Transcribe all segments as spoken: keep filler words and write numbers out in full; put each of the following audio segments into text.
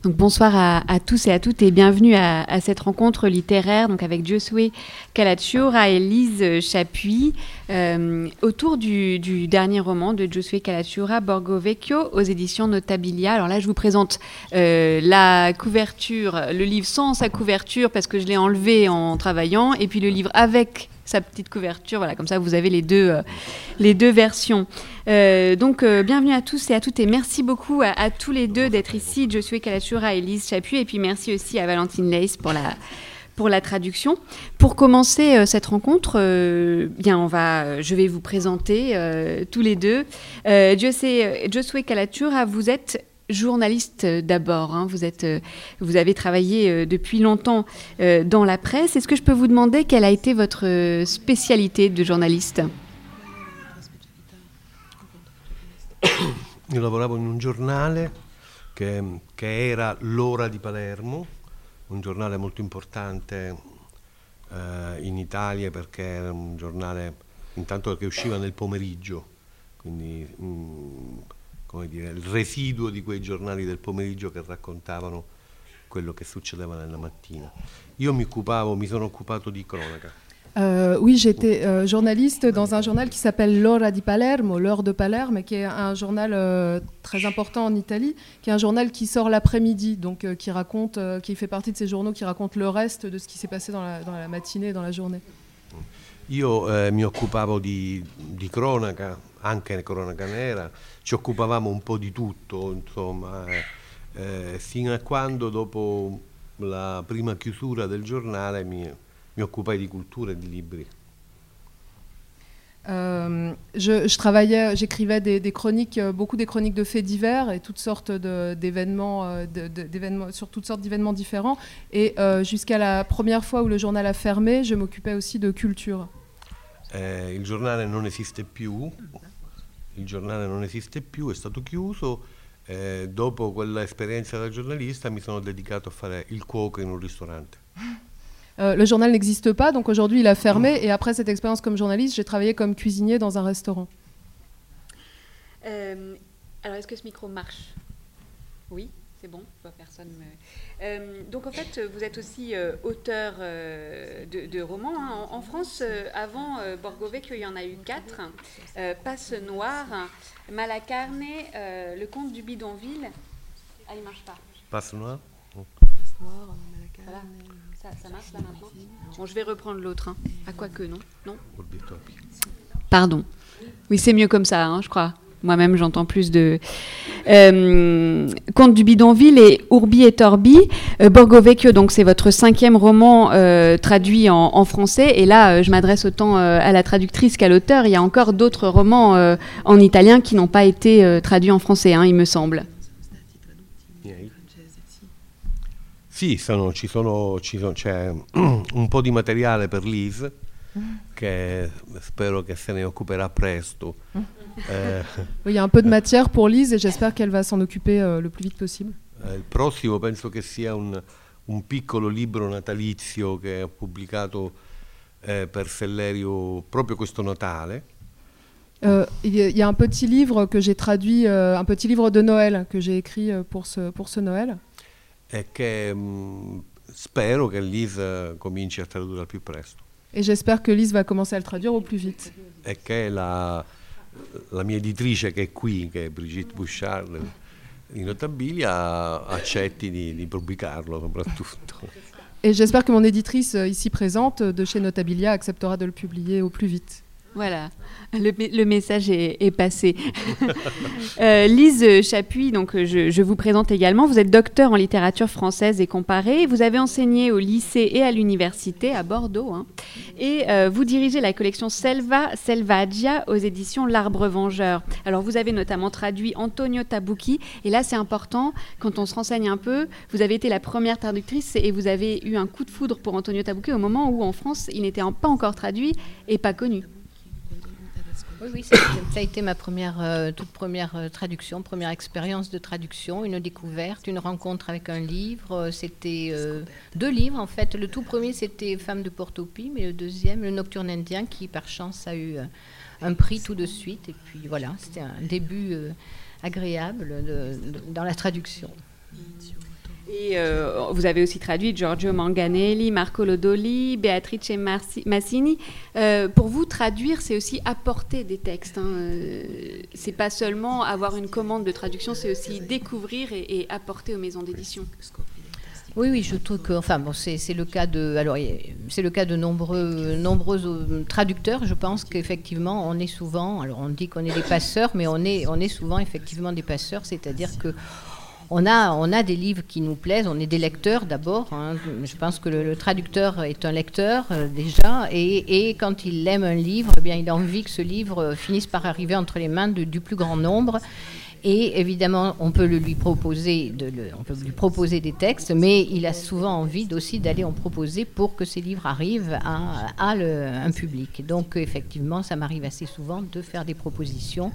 Donc bonsoir à, à tous et à toutes et bienvenue à, à cette rencontre littéraire donc avec Giosuè Calacciura et Lise Chapuis euh, autour du, du dernier roman de Giosuè Calacciura, Borgo Vecchio, aux éditions Notabilia. Alors là, je vous présente euh, la couverture, le livre sans sa couverture parce que je l'ai enlevé en travaillant, et puis le livre avec sa petite couverture, voilà, comme ça vous avez les deux, euh, les deux versions. Euh, donc euh, bienvenue à tous et à toutes et merci beaucoup à, à tous les deux d'être ici, Giosuè Calacciura et Lise Chapuis, et puis merci aussi à Valentine Leis pour la, pour la traduction. Pour commencer euh, cette rencontre, euh, bien on va, je vais vous présenter euh, tous les deux. Euh, Giosuè, Giosuè Calacciura, vous êtes journaliste d'abord, hein. vous, êtes, euh, vous avez travaillé euh, depuis longtemps euh, dans la presse. Est-ce que je peux vous demander quelle a été votre spécialité de journaliste? Io lavoravo in un giornale che, che era L'Ora di Palermo, un giornale molto importante eh, in Italia perché era un giornale intanto che usciva nel pomeriggio, quindi mh, come dire, il residuo di quei giornali del pomeriggio che raccontavano quello che succedeva nella mattina. Io mi occupavo, mi sono occupato di cronaca. Euh, oui, j'étais euh, journaliste dans un journal qui s'appelle L'Ora di Palermo, l'heure de Palerme, qui est un journal euh, très important en Italie, qui est un journal qui sort l'après-midi, donc euh, qui raconte, euh, qui fait partie de ces journaux qui racontent le reste de ce qui s'est passé dans la, dans la matinée et dans la journée. Io eh, mi occupavo di, di cronaca, anche cronaca nera, ci occupavamo un po' di tutto, insomma, eh, eh, fino a quando dopo la prima chiusura del giornale mi, mi occupai di cultura e di libri. Euh, je, je travaillais, j'écrivais des, des chroniques, beaucoup des chroniques de faits divers et toutes sortes de, d'événements, de, de, d'événements, sur toutes sortes d'événements différents. Et euh, jusqu'à la première fois où le journal a fermé, je m'occupais aussi de culture. Eh, il giornale non esiste più, il giornale non esiste più, è stato chiuso. Eh, dopo quell'esperienza da giornalista mi sono dedicato a fare il cuoco in un ristorante. Euh, le journal n'existe pas, donc aujourd'hui il a fermé. Et après cette expérience comme journaliste, j'ai travaillé comme cuisinier dans un restaurant. Euh, alors, est-ce que ce micro marche? Oui, c'est bon, je vois personne. Me... Euh, donc, en fait, vous êtes aussi euh, auteur euh, de, de romans. Hein. En, en France, euh, avant euh, Borgo Vecchio, il y en a eu quatre. Euh, Passe Noire, Malacarne, euh, Le Comte du Bidonville. Ah, il ne marche pas. Passe Noire. Passe Noire, Malacarne. Voilà. Ça, ça marche là maintenant? Bon, je vais reprendre l'autre. Hein. À quoi que non? Non. Pardon. Oui, c'est mieux comme ça, hein, je crois. Moi-même, j'entends plus de... Euh, Comte du Bidonville et Urbi et Torbi. Euh, Borgo Vecchio, donc c'est votre cinquième roman euh, traduit en, en français. Et là, euh, je m'adresse autant euh, à la traductrice qu'à l'auteur. Il y a encore d'autres romans euh, en italien qui n'ont pas été euh, traduits en français, hein, il me semble. Sì, sono, ci sono, ci sono, c'è un po' di materiale per Lise che spero che se ne occuperà presto. Eh, Il y a un peu de matière pour Lise et j'espère qu'elle va s'en occuper euh, le plus vite possible. eh, il prossimo penso che sia un, un piccolo libro natalizio che ho pubblicato eh, per Sellerio proprio questo Natale. Euh, il y a un petit livre que j'ai traduit, euh, un petit livre de Noël que j'ai écrit euh, pour ce, pour ce Noël. E che mh, spero che Lise cominci a tradurre al più presto. Et j'espère que Lise va commencer à le traduire au plus vite. E che la, la mia editrice che è qui, che è Brigitte Bouchard di Notabilia, accetti di, di pubblicarlo soprattutto. Et j'espère que mon éditrice ici présente de chez Notabilia acceptera de le publier au plus vite. Voilà, le, le message est, est passé. euh, Lise Chapuis, donc je, je vous présente également. Vous êtes docteur en littérature française et comparée. Vous avez enseigné au lycée et à l'université à Bordeaux. Hein, et euh, vous dirigez la collection Selva Selvaggia aux éditions L'Arbre Vengeur. Alors vous avez notamment traduit Antonio Tabucchi. Et là c'est important, quand on se renseigne un peu, vous avez été la première traductrice et vous avez eu un coup de foudre pour Antonio Tabucchi au moment où en France il n'était pas encore traduit et pas connu. Oui, oui, ça, ça a été ma première, euh, toute première euh, traduction, première expérience de traduction, une découverte, une rencontre avec un livre. C'était euh, deux livres en fait. Le tout premier c'était Femme de Porto-Pi, mais le deuxième, Le Nocturne indien, qui par chance a eu euh, un prix tout de suite. Et puis voilà, c'était un début euh, agréable de, de, dans la traduction. Et euh, vous avez aussi traduit Giorgio Manganelli, Marco Lodoli, Beatrice Marci- Massini. Euh, pour vous, traduire, c'est aussi apporter des textes. Hein. Euh, c'est pas seulement avoir une commande de traduction, c'est aussi découvrir et, et apporter aux maisons d'édition. Oui, oui, je trouve que, enfin, bon, c'est, c'est le cas de, alors, c'est le cas de nombreux, nombreux traducteurs. Je pense qu'effectivement, on est souvent, alors on dit qu'on est des passeurs, mais on est, on est souvent effectivement des passeurs, c'est-à-dire que on a, on a des livres qui nous plaisent, on est des lecteurs d'abord. Hein. Je pense que le, le traducteur est un lecteur euh, déjà, et, et quand il aime un livre, eh bien, il a envie que ce livre finisse par arriver entre les mains de, du plus grand nombre. Et évidemment, on peut le lui proposer, de le, on peut lui proposer des textes, mais il a souvent envie aussi d'aller en proposer pour que ces livres arrivent à, à le, un public. Donc, effectivement, ça m'arrive assez souvent de faire des propositions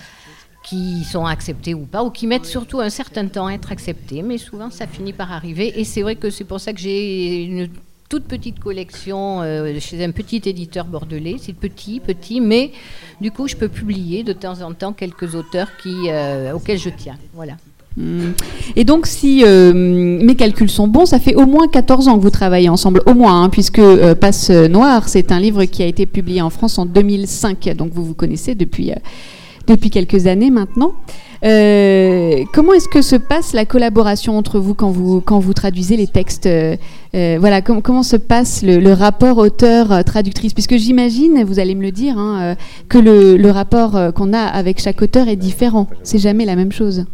qui sont acceptées ou pas, ou qui mettent surtout un certain temps à être acceptées, mais souvent ça finit par arriver. Et c'est vrai que c'est pour ça que j'ai une toute petite collection euh, chez un petit éditeur bordelais. C'est petit, petit, mais du coup je peux publier de temps en temps quelques auteurs qui, euh, auxquels je tiens. Voilà. Mmh. Et donc, si euh, mes calculs sont bons, ça fait au moins quatorze ans que vous travaillez ensemble, au moins, hein, puisque euh, Passe Noire, c'est un livre qui a été publié en France en deux mille cinq, donc vous vous connaissez depuis... Euh, depuis quelques années maintenant. Euh, comment est-ce que se passe la collaboration entre vous quand vous, quand vous traduisez les textes euh, euh, voilà, com- comment se passe le, le rapport auteur-traductrice? Puisque j'imagine, vous allez me le dire, hein, euh, que le, le rapport euh, qu'on a avec chaque auteur est différent. C'est jamais la même chose.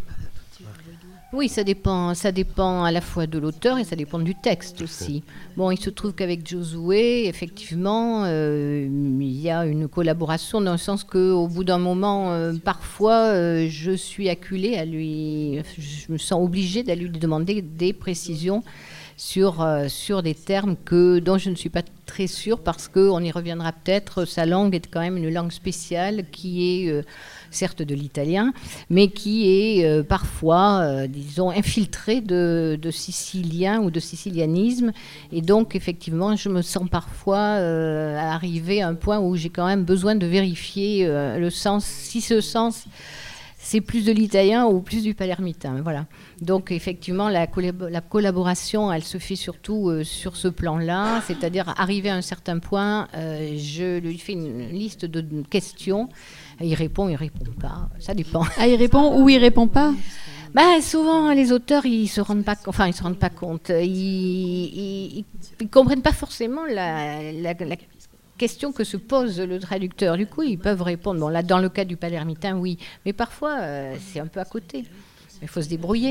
Oui, ça dépend, ça dépend à la fois de l'auteur et ça dépend du texte aussi. Bon, il se trouve qu'avec Josué, effectivement, euh, il y a une collaboration dans le sens qu'au bout d'un moment, euh, parfois, euh, je suis acculée à lui, je me sens obligée d'aller lui demander des précisions sur, euh, sur des termes que, dont je ne suis pas très sûre parce qu'on y reviendra peut-être. Sa langue est quand même une langue spéciale qui est... Euh, certes de l'italien, mais qui est euh, parfois, euh, disons, infiltré de, de sicilien ou de sicilianisme. Et donc, effectivement, je me sens parfois euh, arriver à un point où j'ai quand même besoin de vérifier euh, le sens, si ce sens, c'est plus de l'italien ou plus du palermitain. Voilà. Donc, effectivement, la, collab- la collaboration, elle se fait surtout euh, sur ce plan-là, c'est-à-dire, arrivé à un certain point, euh, je lui fais une liste de questions. Il répond, il répond pas, ça dépend. Ah, il répond ou il répond pas? Bah, souvent, les auteurs, ils se rendent pas, enfin, ils se rendent pas compte. Ils, ils, ils comprennent pas forcément la, la, la question que se pose le traducteur. Du coup, ils peuvent répondre. Bon, là, dans le cas du palermitain, oui, mais parfois, euh, c'est un peu à côté. Il faut se débrouiller.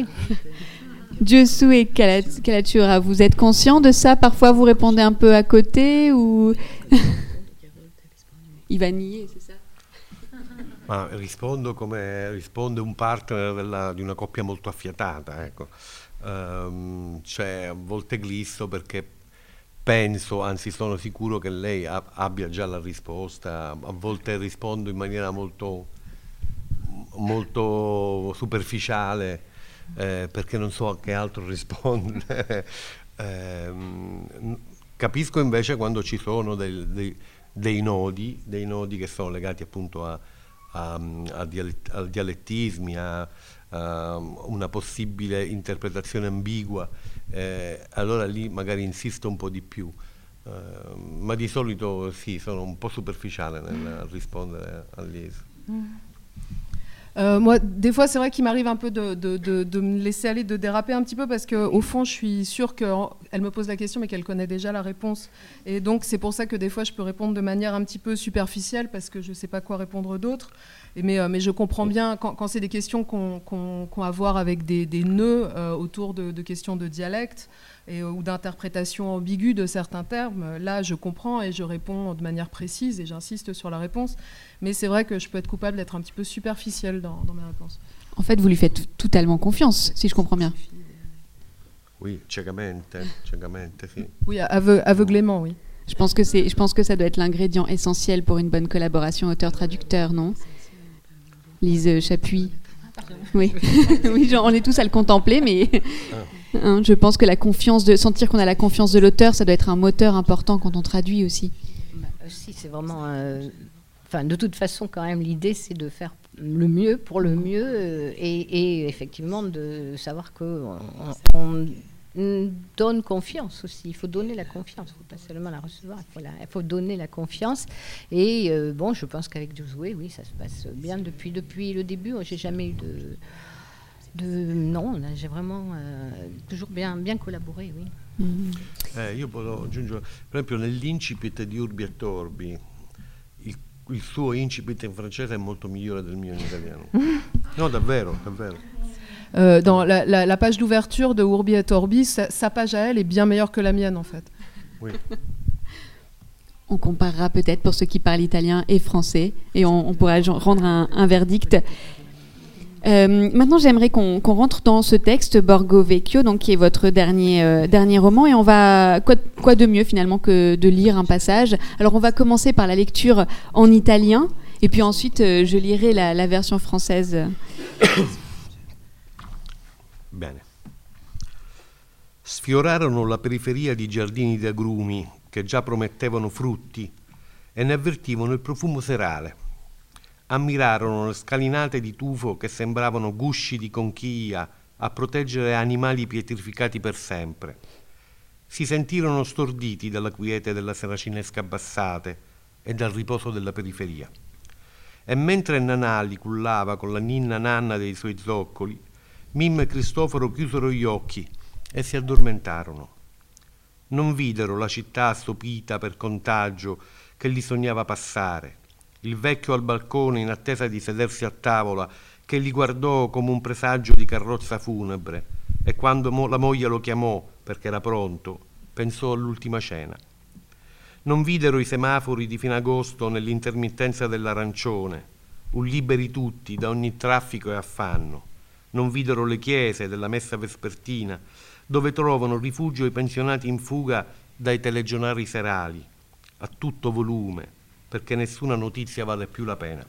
Giosuè Calatura, vous êtes conscient de ça? Parfois, vous répondez un peu à côté ou il va nier, c'est ça? Ma rispondo come risponde un partner della, di una coppia molto affiatata, ecco. Um, cioè a volte glisso perché penso, anzi sono sicuro che lei a, abbia già la risposta, a volte rispondo in maniera molto, molto superficiale eh, perché non so a che altro rispondere. eh, capisco invece quando ci sono dei, dei, dei nodi, dei nodi che sono legati appunto a A, a, dialett- a dialettismi, a, a una possibile interpretazione ambigua, eh, allora lì magari insisto un po' di più, eh, ma di solito sì, sono un po' superficiale nel rispondere a Lise. Mm. Euh, moi, des fois, c'est vrai qu'il m'arrive un peu de, de, de, de me laisser aller, de déraper un petit peu, parce qu'au fond, je suis sûre qu'elle me pose la question, mais qu'elle connaît déjà la réponse. Et donc, c'est pour ça que des fois, je peux répondre de manière un petit peu superficielle, parce que je ne sais pas quoi répondre d'autre. Et mais, euh, mais je comprends bien, quand, quand c'est des questions qu'on qu'on, qu'on a à voir avec des, des nœuds euh, autour de, de questions de dialecte, et, ou d'interprétation ambiguë de certains termes, là, je comprends et je réponds de manière précise, et j'insiste sur la réponse. Mais c'est vrai que je peux être coupable d'être un petit peu superficielle dans, dans mes réponses. En fait, vous lui faites t- totalement confiance, si je comprends bien. Oui, ciecamente, ciecamente, sì. Oui, aveu- aveuglément, oui. Je pense que c'est, je pense que ça doit être l'ingrédient essentiel pour une bonne collaboration auteur-traducteur, non? Lise Chapuis. Oui, oui, genre, on est tous à le contempler, mais hein, je pense que la confiance, de sentir qu'on a la confiance de l'auteur, ça doit être un moteur important quand on traduit aussi. Bah, aussi, c'est vraiment... Euh... Enfin, de toute façon, quand même, l'idée, c'est de faire le mieux, pour le mieux, euh, et, et effectivement de savoir qu'on on, on donne confiance aussi. Il faut donner la confiance, il ne faut pas seulement la recevoir, il faut, la, il faut donner la confiance. Et euh, bon, je pense qu'avec Josué, oui, ça se passe bien depuis, depuis le début. Je n'ai jamais eu de... de non, j'ai vraiment euh, toujours bien, bien collaboré, oui. Mm. Eh, io volevo aggiungere, per esempio nell'incipit di Urbi et Orbi, il, il suo incipit in francese è molto migliore del mio in italiano. No, davvero, davvero. Euh, dans la, la, la page d'ouverture de Urbi et Orbi, sa, sa page à elle est bien meilleure que la mienne en fait. Oui. On comparera peut-être pour ceux qui parlent italien et français, et on, on pourra rendre un, un verdict. Euh, maintenant, j'aimerais qu'on, qu'on rentre dans ce texte, Borgo Vecchio, donc, qui est votre dernier, euh, dernier roman. Et on va, quoi, quoi de mieux finalement que de lire un passage. Alors, on va commencer par la lecture en italien, et puis ensuite, euh, je lirai la, la version française. Bene. Sfiorarono la periferia di giardini di agrumi che già promettevano frutti e ne avvertivano il profumo serale. Ammirarono le scalinate di tufo che sembravano gusci di conchiglia a proteggere animali pietrificati per sempre. Si sentirono storditi dalla quiete della seracinesca abbassate e dal riposo della periferia. E mentre Nanà cullava con la ninna nanna dei suoi zoccoli, Mim e Cristoforo chiusero gli occhi e si addormentarono. Non videro la città assopita per contagio che li sognava passare, il vecchio al balcone in attesa di sedersi a tavola che li guardò come un presagio di carrozza funebre e quando mo- la moglie lo chiamò perché era pronto, pensò all'ultima cena. Non videro i semafori di fine agosto nell'intermittenza dell'arancione, un liberi tutti da ogni traffico e affanno. Non videro le chiese della messa vespertina, dove trovano rifugio i pensionati in fuga dai telegiornali serali, a tutto volume, perché nessuna notizia vale più la pena.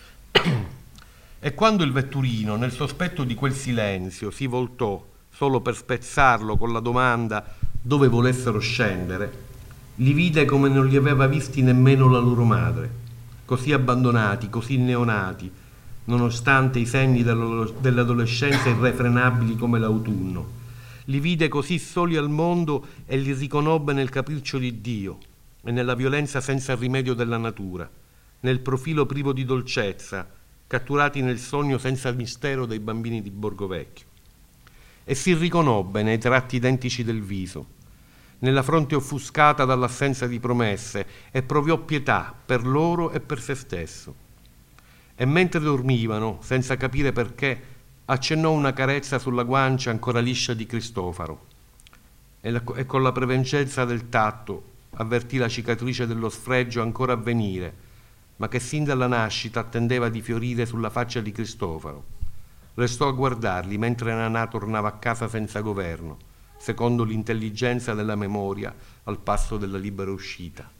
E quando il vetturino, nel sospetto di quel silenzio, si voltò solo per spezzarlo con la domanda dove volessero scendere, li vide come non li aveva visti nemmeno la loro madre, così abbandonati, così neonati, nonostante i segni dell'adolescenza irrefrenabili come l'autunno. Li vide così soli al mondo e li riconobbe nel capriccio di Dio e nella violenza senza rimedio della natura, nel profilo privo di dolcezza, catturati nel sogno senza mistero dei bambini di Borgo Vecchio. E si riconobbe nei tratti identici del viso, nella fronte offuscata dall'assenza di promesse, e provò pietà per loro e per se stesso. E mentre dormivano, senza capire perché, accennò una carezza sulla guancia ancora liscia di Cristoforo e, la, e con la prevencenza del tatto avvertì la cicatrice dello sfregio ancora a venire, ma che sin dalla nascita attendeva di fiorire sulla faccia di Cristoforo. Restò a guardarli mentre Nanà tornava a casa senza governo, secondo l'intelligenza della memoria al passo della libera uscita.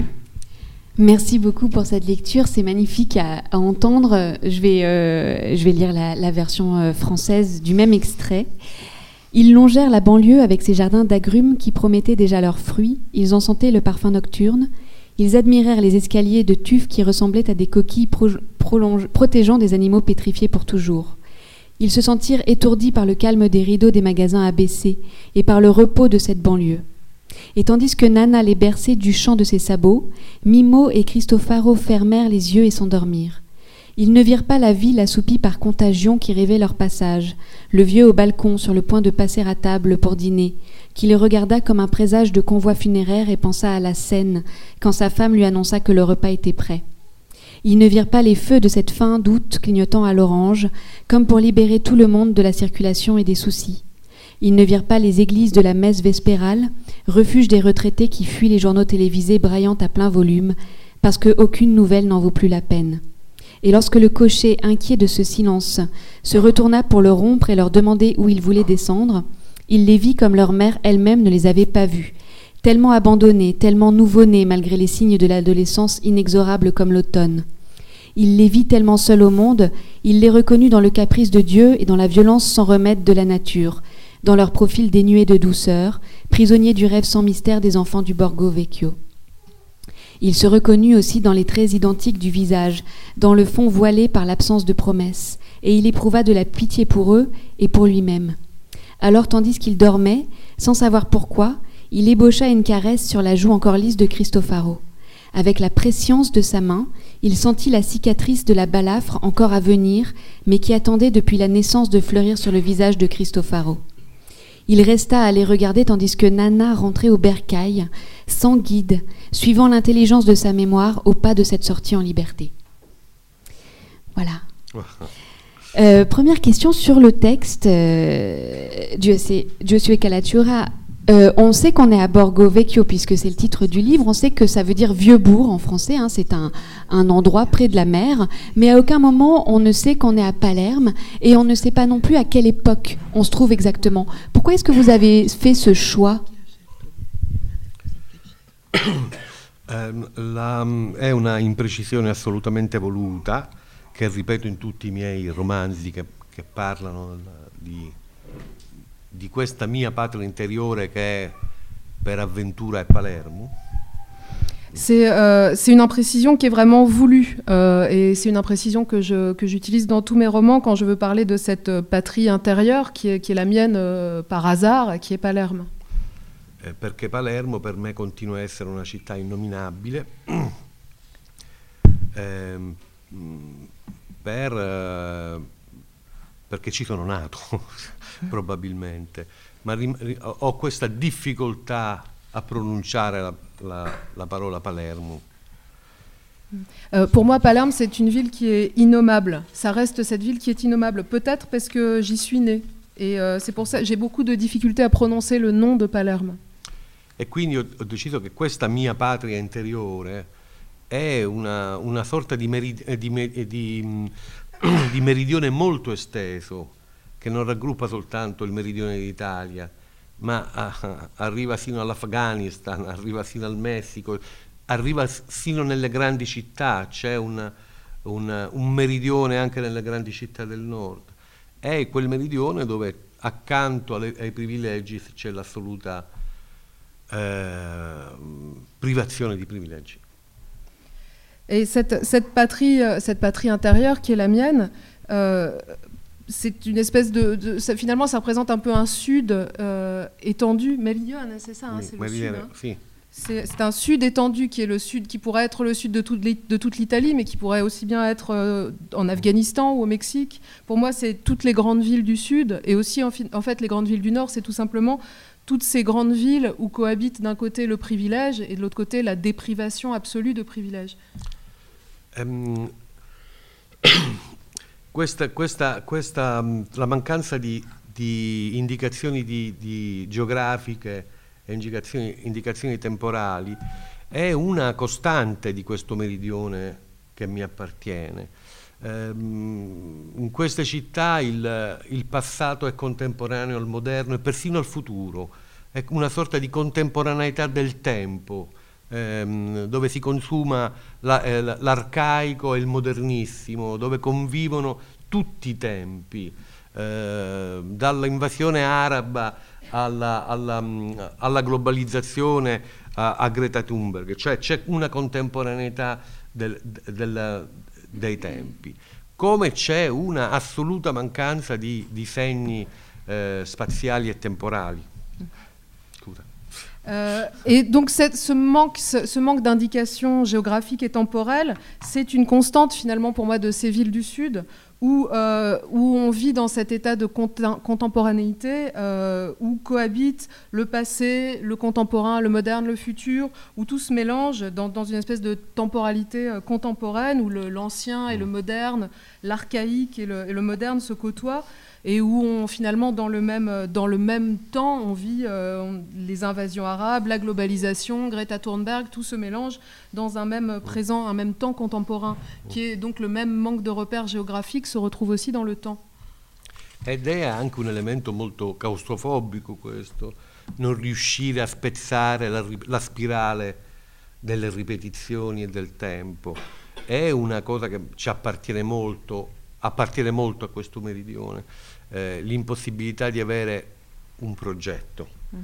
Merci beaucoup pour cette lecture, c'est magnifique à, à entendre. Je vais, euh, je vais lire la, la version euh, française du même extrait. Ils longèrent la banlieue avec ses jardins d'agrumes qui promettaient déjà leurs fruits. Ils en sentaient le parfum nocturne. Ils admirèrent les escaliers de tuf qui ressemblaient à des coquilles pro- prolonge- protégeant des animaux pétrifiés pour toujours. Ils se sentirent étourdis par le calme des rideaux des magasins abaissés et par le repos de cette banlieue. Et tandis que Nanà les berçait du chant de ses sabots, Mimmo et Cristofaro fermèrent les yeux et s'endormirent. Ils ne virent pas la ville assoupie par contagion qui rêvait leur passage, le vieux au balcon sur le point de passer à table pour dîner, qui les regarda comme un présage de convoi funéraire et pensa à la scène quand sa femme lui annonça que le repas était prêt. Ils ne virent pas les feux de cette fin d'août clignotant à l'orange, comme pour libérer tout le monde de la circulation et des soucis. Ils ne virent pas les églises de la messe vespérale, refuge des retraités qui fuient les journaux télévisés braillant à plein volume, parce qu'aucune nouvelle n'en vaut plus la peine. Et lorsque le cocher, inquiet de ce silence, se retourna pour le rompre et leur demander où ils voulaient descendre, il les vit comme leur mère elle-même ne les avait pas vus, tellement abandonnés, tellement nouveau-nés malgré les signes de l'adolescence inexorables comme l'automne. Il les vit tellement seuls au monde, il les reconnut dans le caprice de Dieu et dans la violence sans remède de la nature, dans leur profil dénué de douceur, prisonniers du rêve sans mystère des enfants du Borgo Vecchio. Il se reconnut aussi dans les traits identiques du visage, dans le fond voilé par l'absence de promesses, et il éprouva de la pitié pour eux et pour lui-même. Alors, tandis qu'il dormait, sans savoir pourquoi, il ébaucha une caresse sur la joue encore lisse de Cristofaro. Avec la prescience de sa main, il sentit la cicatrice de la balafre encore à venir, mais qui attendait depuis la naissance de fleurir sur le visage de Cristofaro. Il resta à les regarder tandis que Nana rentrait au bercail, sans guide, suivant l'intelligence de sa mémoire au pas de cette sortie en liberté. Voilà. Euh, première question sur le texte. Euh, Giosuè Calatura. Euh, on sait qu'on est à Borgo Vecchio puisque c'est le titre du livre. On sait que ça veut dire vieux bourg en français. Hein, c'est un, un endroit près de la mer. Mais à aucun moment on ne sait qu'on est à Palerme et on ne sait pas non plus à quelle époque on se trouve exactement. Pourquoi est-ce que vous avez fait ce choix? La, è una imprecisione assolutamente voluta che ripeto in tutti i miei romanzi che, che parlano di, di questa mia patria interiore che per avventura è Palermo. C'est euh, une imprécision qui est vraiment voulue euh, et c'est une imprécision que je, que j'utilise dans tous mes romans quand je veux parler de cette patrie intérieure qui est, qui est la mienne euh, par hasard, qui est Palerme. Eh, perché Palermo per me continua a essere una città innominabile eh, per, eh, perché ci sono nato probabilmente, ma rim- ho questa difficoltà a pronunciare la, la, la parola Palermo. Euh, pour moi, Palerme, c'est une ville qui est innommable. Ça reste cette ville qui est innommable. Peut-être parce que j'y suis née. Et euh, c'est pour ça que j'ai beaucoup de difficultés à prononcer le nom de Palerme. E quindi ho, ho deciso che questa mia patria interiore è una, una sorta di, merid- di, di, di meridione molto esteso, che non raggruppa soltanto il meridione d'Italia, ma a, arriva sino all'Afghanistan, arriva sino al Messico, arriva sino nelle grandi città, c'è una, una, un meridione anche nelle grandi città del nord. È quel meridione dove accanto alle, ai privilegi c'è l'assoluta eh, privazione di privilegi. Et cette, cette, patrie, cette patrie intérieure qui est la mienne, euh, c'est une espèce de, de ça, finalement ça représente un peu un sud euh, étendu. Meridione, c'est ça, hein, Oui, c'est Meridione, le sud. Hein. sì. C'est un sud étendu qui est le sud, qui pourrait être le sud de toute, de toute l'Italie, mais qui pourrait aussi bien être euh, en Afghanistan ou au Mexique. Pour moi, c'est toutes les grandes villes du sud, et aussi en, en fait les grandes villes du nord, c'est tout simplement toutes ces grandes villes où cohabitent d'un côté le privilège et de l'autre côté la déprivation absolue de privilèges. Um, questa, questa, questa, la mancanza di, di indicazioni di, di geografiche e indicazioni, indicazioni temporali è una costante di questo meridione che mi appartiene. Um, in queste città il, il passato è contemporaneo al moderno e persino al futuro, è una sorta di contemporaneità del tempo, ehm, dove si consuma la, eh, l'arcaico e il modernissimo, dove convivono tutti i tempi, eh, dall'invasione araba alla, alla, alla globalizzazione a, a Greta Thunberg, cioè c'è una contemporaneità del, del, dei tempi, come c'è una assoluta mancanza di, di segni eh, spaziali e temporali. Scusa. Euh, et donc cette, ce manque, ce, ce manque d'indications géographiques et temporelles, c'est une constante finalement pour moi de ces villes du Sud, où, euh, où on vit dans cet état de contem- contemporanéité, euh, où cohabitent le passé, le contemporain, le moderne, le futur, où tout se mélange dans, dans une espèce de temporalité euh, contemporaine, où le, l'ancien et le moderne, l'archaïque et le, et le moderne se côtoient, et où on, finalement dans le même, dans le même temps on vit euh, on, les invasions arabes, la globalisation, Greta Thunberg, tout se mélange dans un même présent, un même temps contemporain, qui est donc le même manque de repères géographiques se retrouve aussi dans le temps. Ed è anche un elemento molto claustrofobico questo, non riuscire a spezzare la, la spirale delle ripetizioni e del tempo. È una cosa che ci appartiene molto, appartiene molto a questo meridione, eh, l'impossibilità di avere un progetto.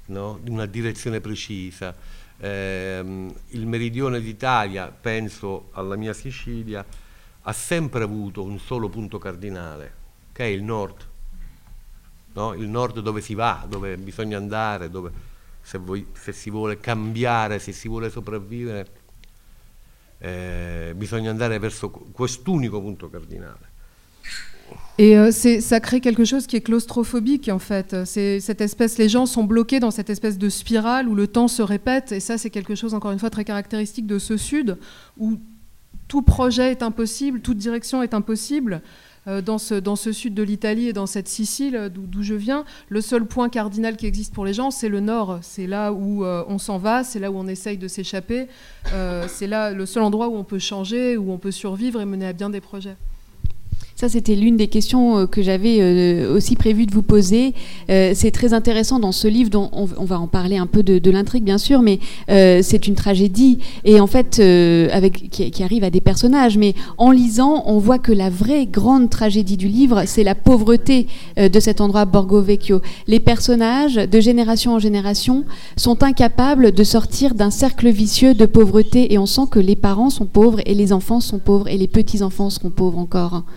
no? Di una direzione precisa. Eh, il meridione d'Italia, penso alla mia Sicilia, ha sempre avuto un solo punto cardinale, che è il nord, no? Il nord dove si va, dove bisogna andare, dove se, voi, se si vuole cambiare, se si vuole sopravvivere, eh, bisogna andare verso quest'unico punto cardinale. Et euh, ça crée quelque chose qui est claustrophobique en fait. C'est cette espèce, les gens sont bloqués dans cette espèce de spirale où le temps se répète. Et ça, c'est quelque chose encore une fois très caractéristique de ce sud où tout projet est impossible, toute direction est impossible. Euh, dans, ce, dans ce sud de l'Italie et dans cette Sicile d'où je viens, le seul point cardinal qui existe pour les gens, c'est le nord. C'est là où euh, on s'en va, c'est là où on essaye de s'échapper. Euh, c'est là le seul endroit où on peut changer, où on peut survivre et mener à bien des projets. Ça, c'était l'une des questions que j'avais euh, aussi prévu de vous poser. Euh, c'est très intéressant dans ce livre, dont on, on va en parler un peu de, de l'intrigue, bien sûr, mais euh, c'est une tragédie, et en fait, euh, avec, qui, qui arrive à des personnages. Mais en lisant, on voit que la vraie grande tragédie du livre, c'est la pauvreté euh, de cet endroit Borgo Vecchio. Les personnages, de génération en génération, sont incapables de sortir d'un cercle vicieux de pauvreté, et on sent que les parents sont pauvres, et les enfants sont pauvres, et les petits-enfants seront pauvres encore.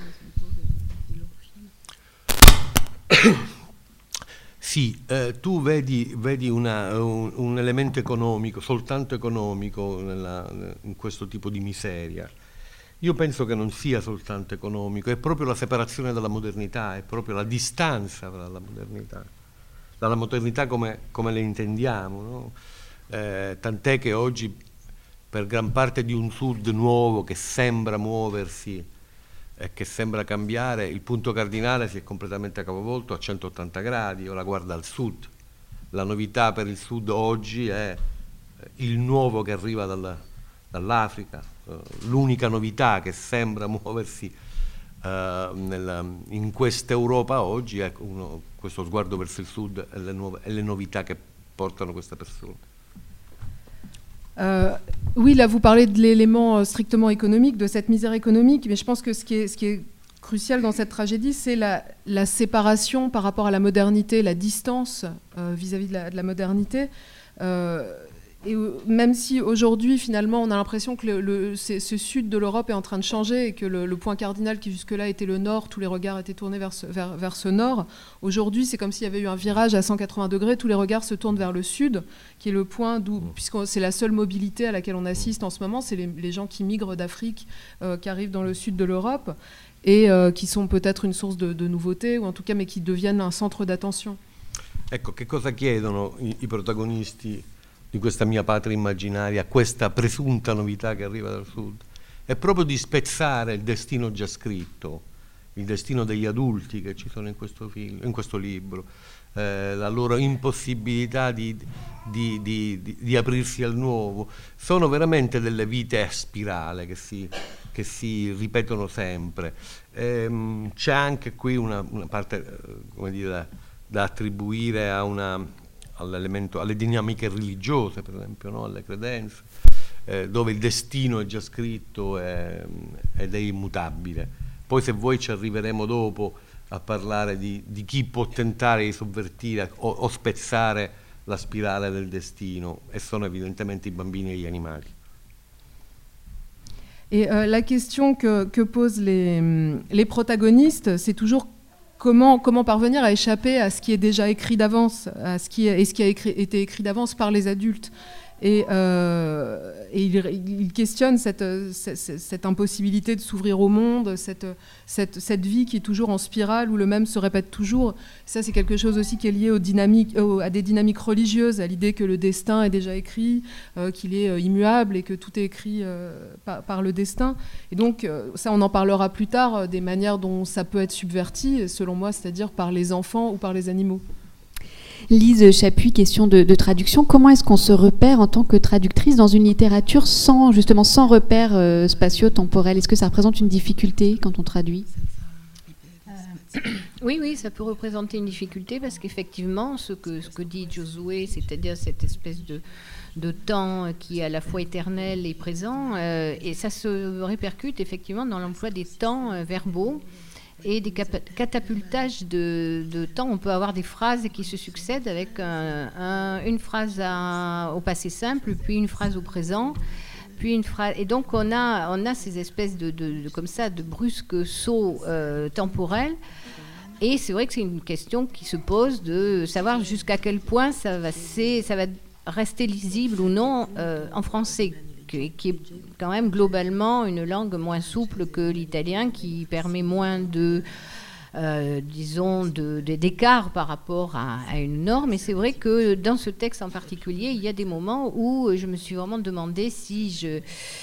Sì, eh, tu vedi, vedi una, un, un elemento economico, soltanto economico nella, in questo tipo di miseria. Io penso che non sia soltanto economico, è proprio la separazione dalla modernità, è proprio la distanza dalla modernità, dalla modernità come, come le intendiamo, no? Eh, tant'è che oggi per gran parte di un sud nuovo che sembra muoversi e che sembra cambiare, il punto cardinale si è completamente capovolto a centottanta gradi, ora guarda al sud. La novità per il sud oggi è il nuovo che arriva dalla, dall'Africa, uh, l'unica novità che sembra muoversi uh, nella, in questa Europa oggi è uno, questo sguardo verso il sud e le, nuove, e le novità che portano queste persone. Euh, oui, là vous parlez de l'élément strictement économique, de cette misère économique, mais je pense que ce qui est, ce qui est crucial dans cette tragédie, c'est la, la séparation par rapport à la modernité, la distance euh, vis-à-vis de la, de la modernité. Euh, et même si aujourd'hui, finalement, on a l'impression que le, le, ce sud de l'Europe est en train de changer et que le, le point cardinal qui jusque-là était le nord, tous les regards étaient tournés vers ce, vers, vers ce nord. Aujourd'hui, c'est comme s'il y avait eu un virage à cent quatre-vingts degrés, tous les regards se tournent vers le sud, qui est le point d'où, puisque c'est la seule mobilité à laquelle on assiste en ce moment, c'est les, les gens qui migrent d'Afrique, euh, qui arrivent dans le sud de l'Europe, et euh, qui sont peut-être une source de, de nouveautés, ou en tout cas, mais qui deviennent un centre d'attention. Ecco, che cosa chiedono i, i protagonisti di questa mia patria immaginaria, questa presunta novità che arriva dal sud? È proprio di spezzare il destino già scritto, il destino degli adulti che ci sono in questo, film, in questo libro, eh, la loro impossibilità di, di, di, di, di aprirsi al nuovo. Sono veramente delle vite a spirale che si, che si ripetono sempre. Ehm, c'è anche qui una, una parte, come dire, da, da attribuire a una... all'elemento, alle dinamiche religiose, per esempio, no? Alle credenze, eh, dove il destino è già scritto è, ed è immutabile. Poi se vuoi ci arriveremo dopo a parlare di, di chi può tentare di sovvertire o, o spezzare la spirale del destino, e sono evidentemente i bambini e gli animali. Et euh, la question que, que posent les, les protagonistes, c'est toujours Comment, comment parvenir à échapper à ce qui est déjà écrit d'avance, à ce qui, et ce qui a écrit, été écrit d'avance par les adultes. Et, euh, et il, il questionne cette, cette, cette impossibilité de s'ouvrir au monde, cette, cette, cette vie qui est toujours en spirale, où le même se répète toujours. Ça, c'est quelque chose aussi qui est lié aux dynamiques, aux, à des dynamiques religieuses, à l'idée que le destin est déjà écrit, euh, qu'il est euh, immuable et que tout est écrit euh, par, par le destin. Et donc, euh, ça, on en parlera plus tard, euh, des manières dont ça peut être subverti, selon moi, c'est-à-dire par les enfants ou par les animaux. Lise Chapuis, question de, de traduction. Comment est-ce qu'on se repère en tant que traductrice dans une littérature sans, justement, sans repères euh, spatio-temporels? Est-ce que ça représente une difficulté quand on traduit? euh, Oui, oui, ça peut représenter une difficulté parce qu'effectivement, ce que, ce que dit Josué, c'est-à-dire cette espèce de, de temps qui est à la fois éternel et présent, euh, et ça se répercute effectivement dans l'emploi des temps euh, verbaux. et des catapultages de, de temps. On peut avoir des phrases qui se succèdent avec un, un, une phrase à, au passé simple, puis une phrase au présent, puis une phrase. Et donc on a, on a ces espèces de, de, de comme ça, de brusques sauts euh, temporels. Et c'est vrai que c'est une question qui se pose de savoir jusqu'à quel point ça va, ça va rester lisible ou non euh, en français, qui, qui est quand même globalement une langue moins souple que l'italien, qui permet moins de, euh, disons, de, de, d'écart par rapport à, à une norme. Et c'est vrai que dans ce texte en particulier, il y a des moments où je me suis vraiment demandé si je...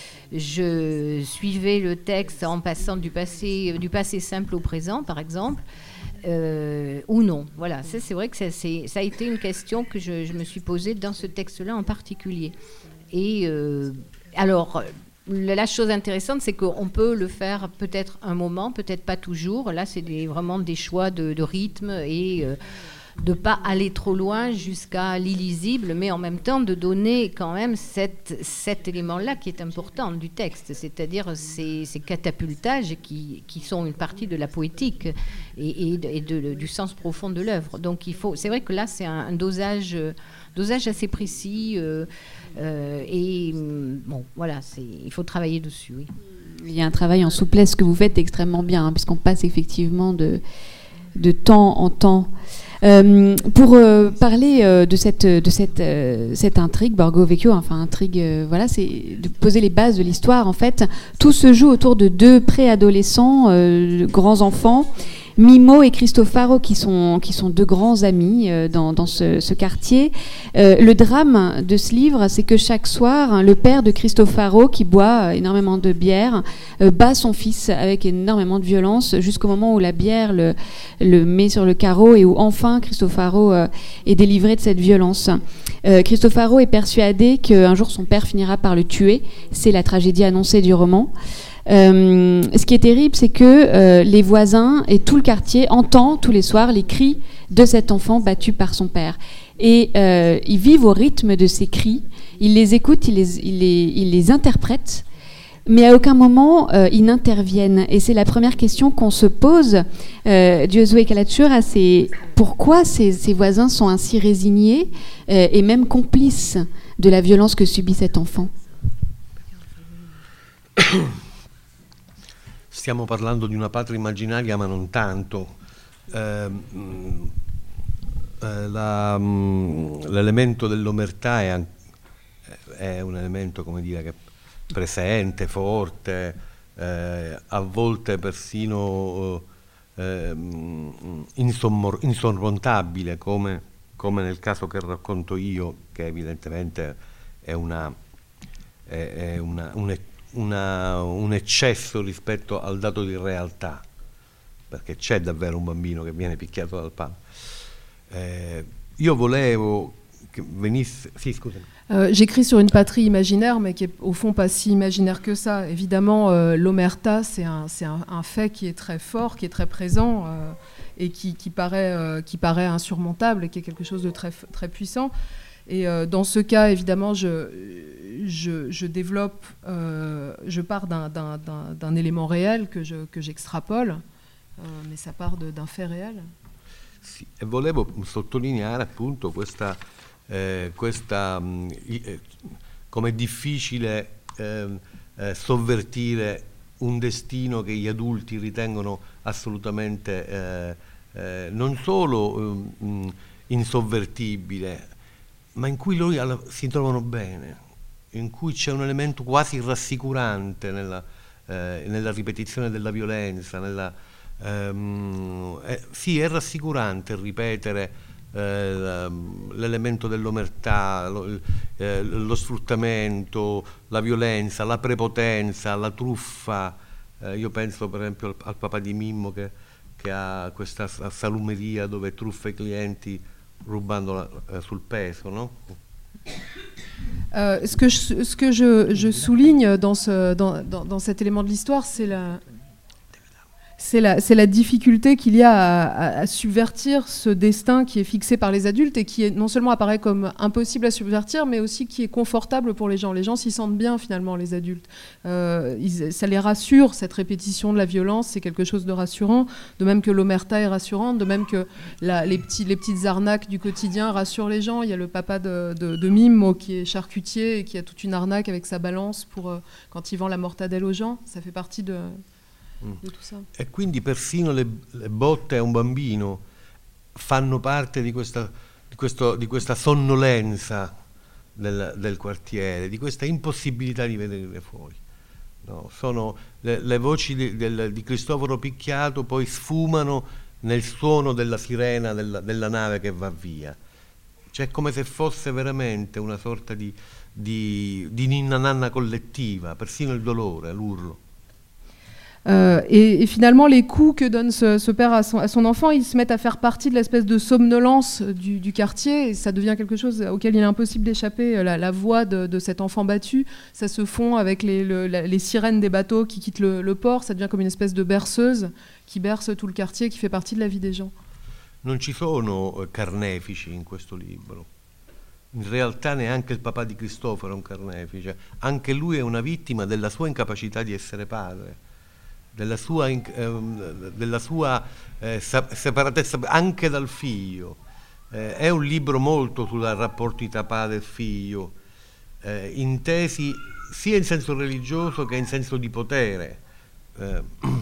je suivais le texte en passant du passé, du passé simple au présent, par exemple, euh, ou non. Voilà, ça, c'est vrai que ça, c'est, ça a été une question que je, je me suis posée dans ce texte-là en particulier. Et euh, alors, la chose intéressante, c'est qu'on peut le faire peut-être un moment, peut-être pas toujours. Là, c'est des, vraiment des choix de, de rythme et... Euh, de ne pas aller trop loin jusqu'à l'illisible, mais en même temps de donner quand même cette, cet élément-là qui est important du texte, c'est-à-dire ces, ces catapultages qui, qui sont une partie de la poétique et, et, de, et de, du sens profond de l'œuvre. Donc il faut, c'est vrai que là c'est un, un dosage, dosage assez précis euh, euh, et bon voilà, c'est, il faut travailler dessus. Oui. Il y a un travail en souplesse que vous faites extrêmement bien, hein, puisqu'on passe effectivement de, de temps en temps. Euh, pour euh, parler euh, de cette de cette euh, cette intrigue Borgo Vecchio, enfin intrigue, euh, voilà, c'est de poser les bases de l'histoire. En fait, tout se joue autour de deux préadolescents, euh, grands enfants, Mimmo et Cristofaro, qui sont qui sont deux grands amis euh, dans dans ce, ce quartier. Euh, le drame de ce livre, c'est que chaque soir, hein, le père de Cristofaro, qui boit énormément de bière, euh, bat son fils avec énormément de violence, jusqu'au moment où la bière le le met sur le carreau et où enfin Cristofaro euh, est délivré de cette violence. Euh, Cristofaro est persuadé qu'un jour son père finira par le tuer. C'est la tragédie annoncée du roman. Euh, ce qui est terrible, c'est que euh, les voisins et tout le quartier entend tous les soirs les cris de cet enfant battu par son père. Et euh, ils vivent au rythme de ces cris, ils les écoutent, ils les, ils les, ils les interprètent, mais à aucun moment euh, ils n'interviennent. Et c'est la première question qu'on se pose, euh, Giosuè Calacciura, c'est pourquoi ces, ces voisins sont ainsi résignés euh, et même complices de la violence que subit cet enfant. Stiamo parlando di una patria immaginaria, ma non tanto. Eh, eh, la, l'elemento dell'omertà è, è un elemento, come dire, che presente, forte, eh, a volte persino eh, insommor- insormontabile, come, come nel caso che racconto io, che evidentemente è, una, è, è una, un, una, un eccesso rispetto al dato di realtà, perché c'è davvero un bambino che viene picchiato dal padre. Eh, io volevo che venisse... Sì, scusami. Euh, j'écris sur une patrie imaginaire, mais qui est au fond pas si imaginaire que ça. Évidemment, euh, l'omerta, c'est, un, c'est un, un fait qui est très fort, qui est très présent euh, et qui, qui, paraît, euh, qui paraît insurmontable et qui est quelque chose de très, très puissant. Et euh, dans ce cas, évidemment, je, je, je développe, euh, je pars d'un, d'un, d'un, d'un élément réel que, je, que j'extrapole, euh, mais ça part de, d'un fait réel. Sì, e volevo sottolineare appunto questa, eh, questa mh, eh, com'è difficile eh, eh, sovvertire un destino che gli adulti ritengono assolutamente eh, eh, non solo eh, insovvertibile, ma in cui loro alla, si trovano bene, in cui c'è un elemento quasi rassicurante nella, eh, nella ripetizione della violenza, nella, ehm, eh, sì, è rassicurante ripetere eh, l'elemento dell'omertà, lo, eh, lo sfruttamento, la violenza, la prepotenza, la truffa. Eh, io penso per esempio al, al papà di Mimmo che, che ha questa salumeria dove truffa i clienti rubandola euh, sul peso, non? Euh, ce que je, ce que je, je souligne dans, ce, dans, dans, dans cet élément de l'histoire, c'est la, c'est la, c'est la difficulté qu'il y a à, à, à subvertir ce destin qui est fixé par les adultes et qui est, non seulement apparaît comme impossible à subvertir, mais aussi qui est confortable pour les gens. Les gens s'y sentent bien finalement, les adultes. Euh, ils, ça les rassure, cette répétition de la violence, c'est quelque chose de rassurant, de même que l'omerta est rassurante, de même que la, les, petits, les petites arnaques du quotidien rassurent les gens. Il y a le papa de, de, de Mime qui est charcutier et qui a toute une arnaque avec sa balance pour, euh, quand il vend la mortadelle aux gens. Ça fait partie de... E quindi persino le, le botte a un bambino fanno parte di questa, di questo, di questa sonnolenza del, del quartiere, di questa impossibilità di vedere fuori. No, sono le, le voci di, del, di Cristoforo picchiato poi sfumano nel suono della sirena della, della nave che va via. Cioè come se fosse veramente una sorta di, di, di ninna nanna collettiva, persino il dolore, l'urlo. Euh, et, et finalement, les coups que donne ce, ce père à son, à son enfant, ils se mettent à faire partie de l'espèce de somnolence du, du quartier, et ça devient quelque chose auquel il est impossible d'échapper. La, la voix de, de cet enfant battu, ça se fond avec les, le, la, les sirènes des bateaux qui quittent le, le port, ça devient comme une espèce de berceuse qui berce tout le quartier, qui fait partie de la vie des gens. Non ci sono carnefici in questo libro. In realtà neanche il papà di Cristoforo è un carnefice, anche lui è una vittima della sua incapacità di essere padre. Della sua, eh, della sua eh, separatezza anche dal figlio. Eh, è un libro molto sul rapporto tra padre e figlio, eh, intesi sia in senso religioso che in senso di potere. Eh.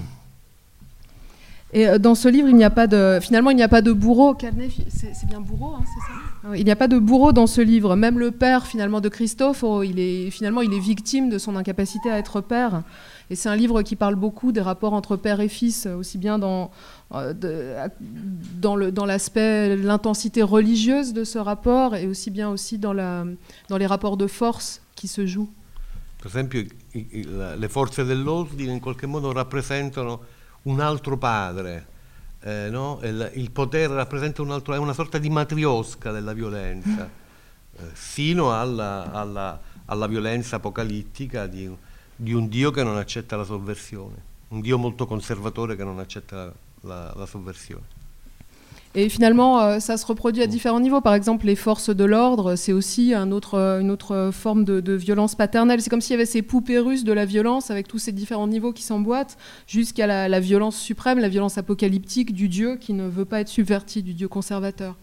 Et dans ce livre, il n'y a pas de, finalement, il n'y a pas de bourreau. C'est, c'est bien bourreau, hein, c'est ça ? Il n'y a pas de bourreau dans ce livre. Même le père, finalement, de Cristoforo, il est, finalement, il est victime de son incapacité à être père. Et c'est un livre qui parle beaucoup des rapports entre père et fils, aussi bien dans, euh, de, dans, le, dans l'aspect, l'intensité religieuse de ce rapport, et aussi bien aussi dans, la, dans les rapports de force qui se jouent. Per esempio, i, i, le forze dell'ordine in qualche modo rappresentano un altro padre, eh, no? il, il potere rappresenta un altro, è una sorta di matriosca della violenza, eh, sino alla, alla, alla violenza apocalittica di, di un Dio che non accetta la sovversione, un Dio molto conservatore che non accetta la, la, la sovversione. Et finalement, euh, ça se reproduit à différents niveaux. Par exemple, les forces de l'ordre, c'est aussi un autre, une autre forme de, de violence paternelle. C'est comme s'il y avait ces poupées russes de la violence avec tous ces différents niveaux qui s'emboîtent jusqu'à la, la violence suprême, la violence apocalyptique du Dieu qui ne veut pas être subverti, du Dieu conservateur.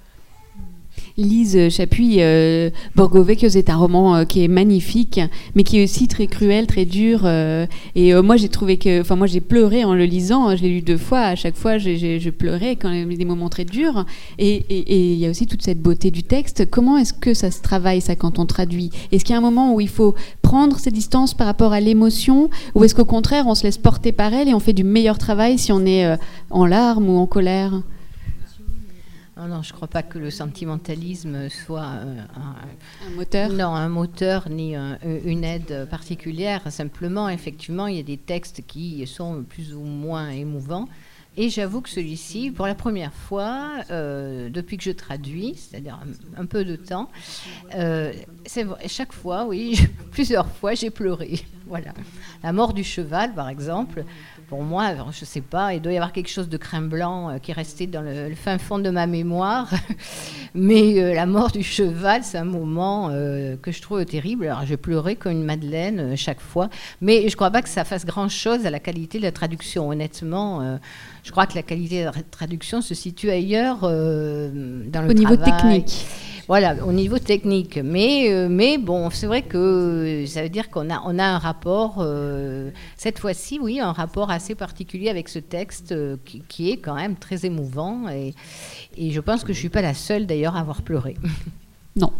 Lise Chapuis, euh, Borgo Vecchio, c'est un roman euh, qui est magnifique, mais qui est aussi très cruel, très dur. Euh, et euh, moi, j'ai trouvé que, enfin, moi, j'ai pleuré en le lisant. Je l'ai lu deux fois. À chaque fois, j'ai, j'ai, je pleurais quand il y avait des moments très durs. Et il y a aussi toute cette beauté du texte. Comment est-ce que ça se travaille, ça, quand on traduit ? Est-ce qu'il y a un moment où il faut prendre ses distances par rapport à l'émotion, ou est-ce qu'au contraire, on se laisse porter par elle et on fait du meilleur travail si on est euh, en larmes ou en colère ? Non, non, je ne crois pas que le sentimentalisme soit euh, un, un moteur. Non, un moteur ni un, une aide particulière. Simplement, effectivement, il y a des textes qui sont plus ou moins émouvants. Et j'avoue que celui-ci, pour la première fois, euh, depuis que je traduis, c'est-à-dire un, un peu de temps, euh, c'est, chaque fois, oui, plusieurs fois, j'ai pleuré. Voilà. La mort du cheval, par exemple. Pour moi, alors, je ne sais pas, il doit y avoir quelque chose de crin blanc euh, qui est resté dans le, le fin fond de ma mémoire. Mais euh, la mort du cheval, c'est un moment euh, que je trouve terrible. Alors, je pleurais comme une madeleine euh, chaque fois. Mais je ne crois pas que ça fasse grand-chose à la qualité de la traduction. Honnêtement, euh, je crois que la qualité de la traduction se situe ailleurs euh, dans le Au niveau travail. technique. Voilà, au niveau technique. Mais, euh, mais bon, c'est vrai que ça veut dire qu'on a, on a un rapport, euh, cette fois-ci, oui, un rapport assez particulier avec ce texte euh, qui, qui est quand même très émouvant. Et, et je pense que je ne suis pas la seule, d'ailleurs, à avoir pleuré. Non.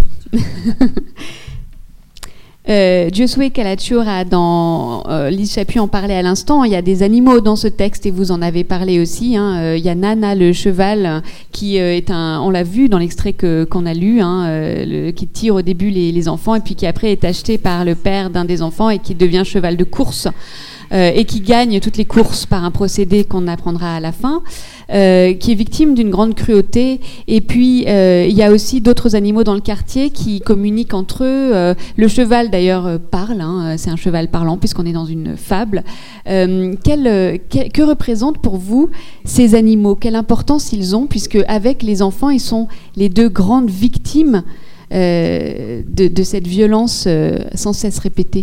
Euh, Giosuè Calaciura, dans euh, Lise Chapuis en parlait à l'instant, il y a des animaux dans ce texte et vous en avez parlé aussi. Hein. Euh, il y a Nana le cheval qui euh, est un, on l'a vu dans l'extrait que, qu'on a lu, hein, euh, le, qui tire au début les, les enfants et puis qui après est acheté par le père d'un des enfants et qui devient cheval de course. euh, et qui gagne toutes les courses par un procédé qu'on apprendra à la fin, euh, qui est victime d'une grande cruauté. Et puis, euh, il y a aussi d'autres animaux dans le quartier qui communiquent entre eux. Euh, le cheval, d'ailleurs, euh, parle. Hein, c'est un cheval parlant, puisqu'on est dans une fable. Euh, quel, quel, que représentent pour vous ces animaux? Quelle importance ils ont, puisque avec les enfants, ils sont les deux grandes victimes euh, de, de cette violence euh, sans cesse répétée?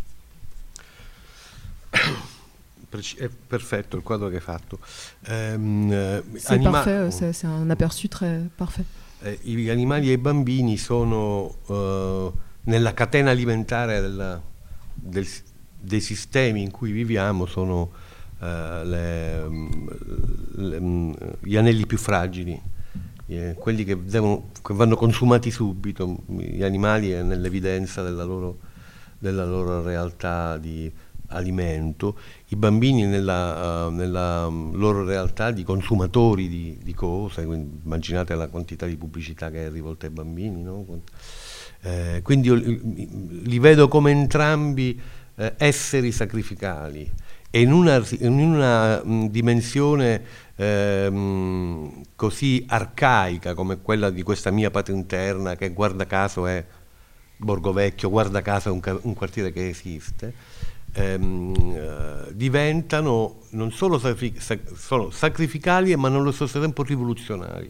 È perfetto il quadro che hai fatto. Um, c'est anima- parfait, c'est, c'est un aperçu très parfait. Eh, gli animali e i bambini sono uh, nella catena alimentare della, del, dei sistemi in cui viviamo, sono uh, le, le, gli anelli più fragili, eh, quelli che, devono, che vanno consumati subito. Gli animali è nell'evidenza della loro, della loro realtà di alimento, i bambini nella, uh, nella loro realtà di consumatori di, di cose, quindi immaginate la quantità di pubblicità che è rivolta ai bambini, no? Eh, quindi io li, li vedo come entrambi eh, esseri sacrificali e in una, in una mh, dimensione eh, mh, così arcaica come quella di questa mia patria interna, che guarda caso è Borgo Vecchio, guarda caso è un, un quartiere che esiste. Ehm, uh, diventano non solo sacri- sac- sono sacrificali ma nello stesso tempo rivoluzionari.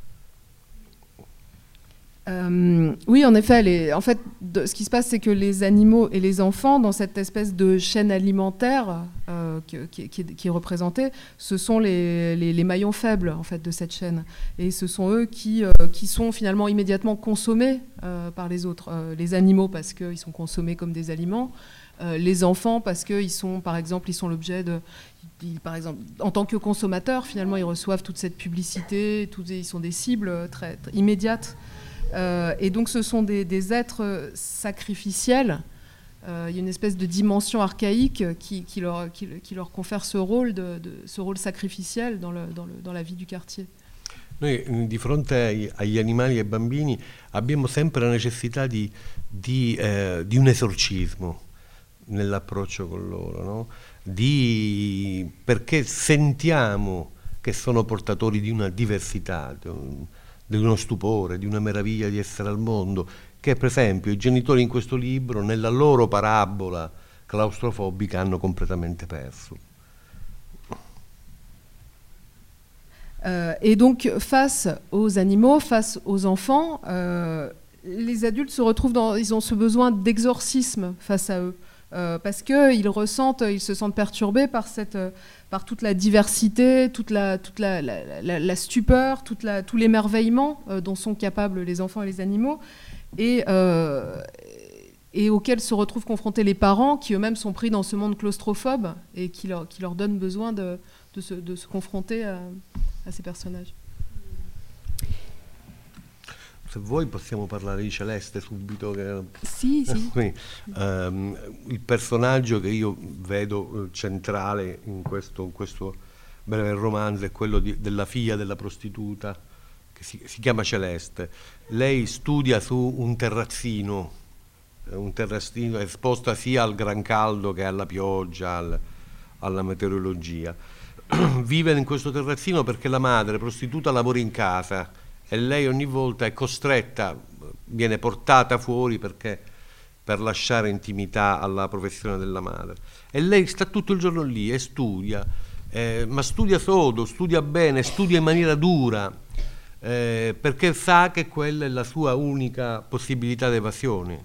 Euh, oui, en effet, les, en fait, de, ce qui se passe, c'est que les animaux et les enfants, dans cette espèce de chaîne alimentaire euh, qui, qui, qui, qui est représentée, ce sont les, les, les maillons faibles en fait de cette chaîne, et ce sont eux qui, euh, qui sont finalement immédiatement consommés euh, par les autres. Euh, les animaux parce qu'ils sont consommés comme des aliments. Euh, les enfants parce qu'ils sont, par exemple, ils sont l'objet de, ils, par exemple, en tant que consommateurs, finalement, ils reçoivent toute cette publicité, tout, ils sont des cibles très, très immédiates. Euh, et donc, ce sont des, des êtres sacrificiels. Euh, il y a une espèce de dimension archaïque qui, qui, leur, qui, qui leur confère ce rôle, de, de, ce rôle sacrificiel dans, le, dans, le, dans la vie du quartier. Noi di fronte ai, agli animali e ai bambini abbiamo sempre la necessità di, di, eh, di un esorcismo nell'approccio con loro, no? Di, perché sentiamo che sono portatori di una diversità, di, un, di uno stupore, di una meraviglia di essere al mondo, che per esempio i genitori in questo libro, nella loro parabola claustrofobica, hanno completamente perso. Euh, et donc, face aux animaux, face aux enfants, euh, les adultes se retrouvent dans, ils ont ce besoin d'exorcisme face à eux. Euh, parce qu'ils ressentent, ils se sentent perturbés par, cette, par toute la diversité, toute la, toute la, la, la, la stupeur, toute la, tout l'émerveillement euh, dont sont capables les enfants et les animaux, et, euh, et auxquels se retrouvent confrontés les parents, qui eux-mêmes sont pris dans ce monde claustrophobe et qui leur, qui leur donnent besoin de, de, se, de se confronter à, à ces personnages. Se vuoi possiamo parlare di Celeste subito. Che... Sì, sì. Quindi, um, il personaggio che io vedo centrale in questo, in questo breve romanzo è quello di, della figlia della prostituta, che si, si chiama Celeste. Lei studia su un terrazzino, un terrazzino esposta sia al gran caldo che alla pioggia, al, alla meteorologia. Vive in questo terrazzino perché la madre prostituta lavora in casa e lei ogni volta è costretta, viene portata fuori perché, per lasciare intimità alla professione della madre. E lei sta tutto il giorno lì e studia, eh, ma studia sodo, studia bene, studia in maniera dura, eh, perché sa che quella è la sua unica possibilità d'evasione.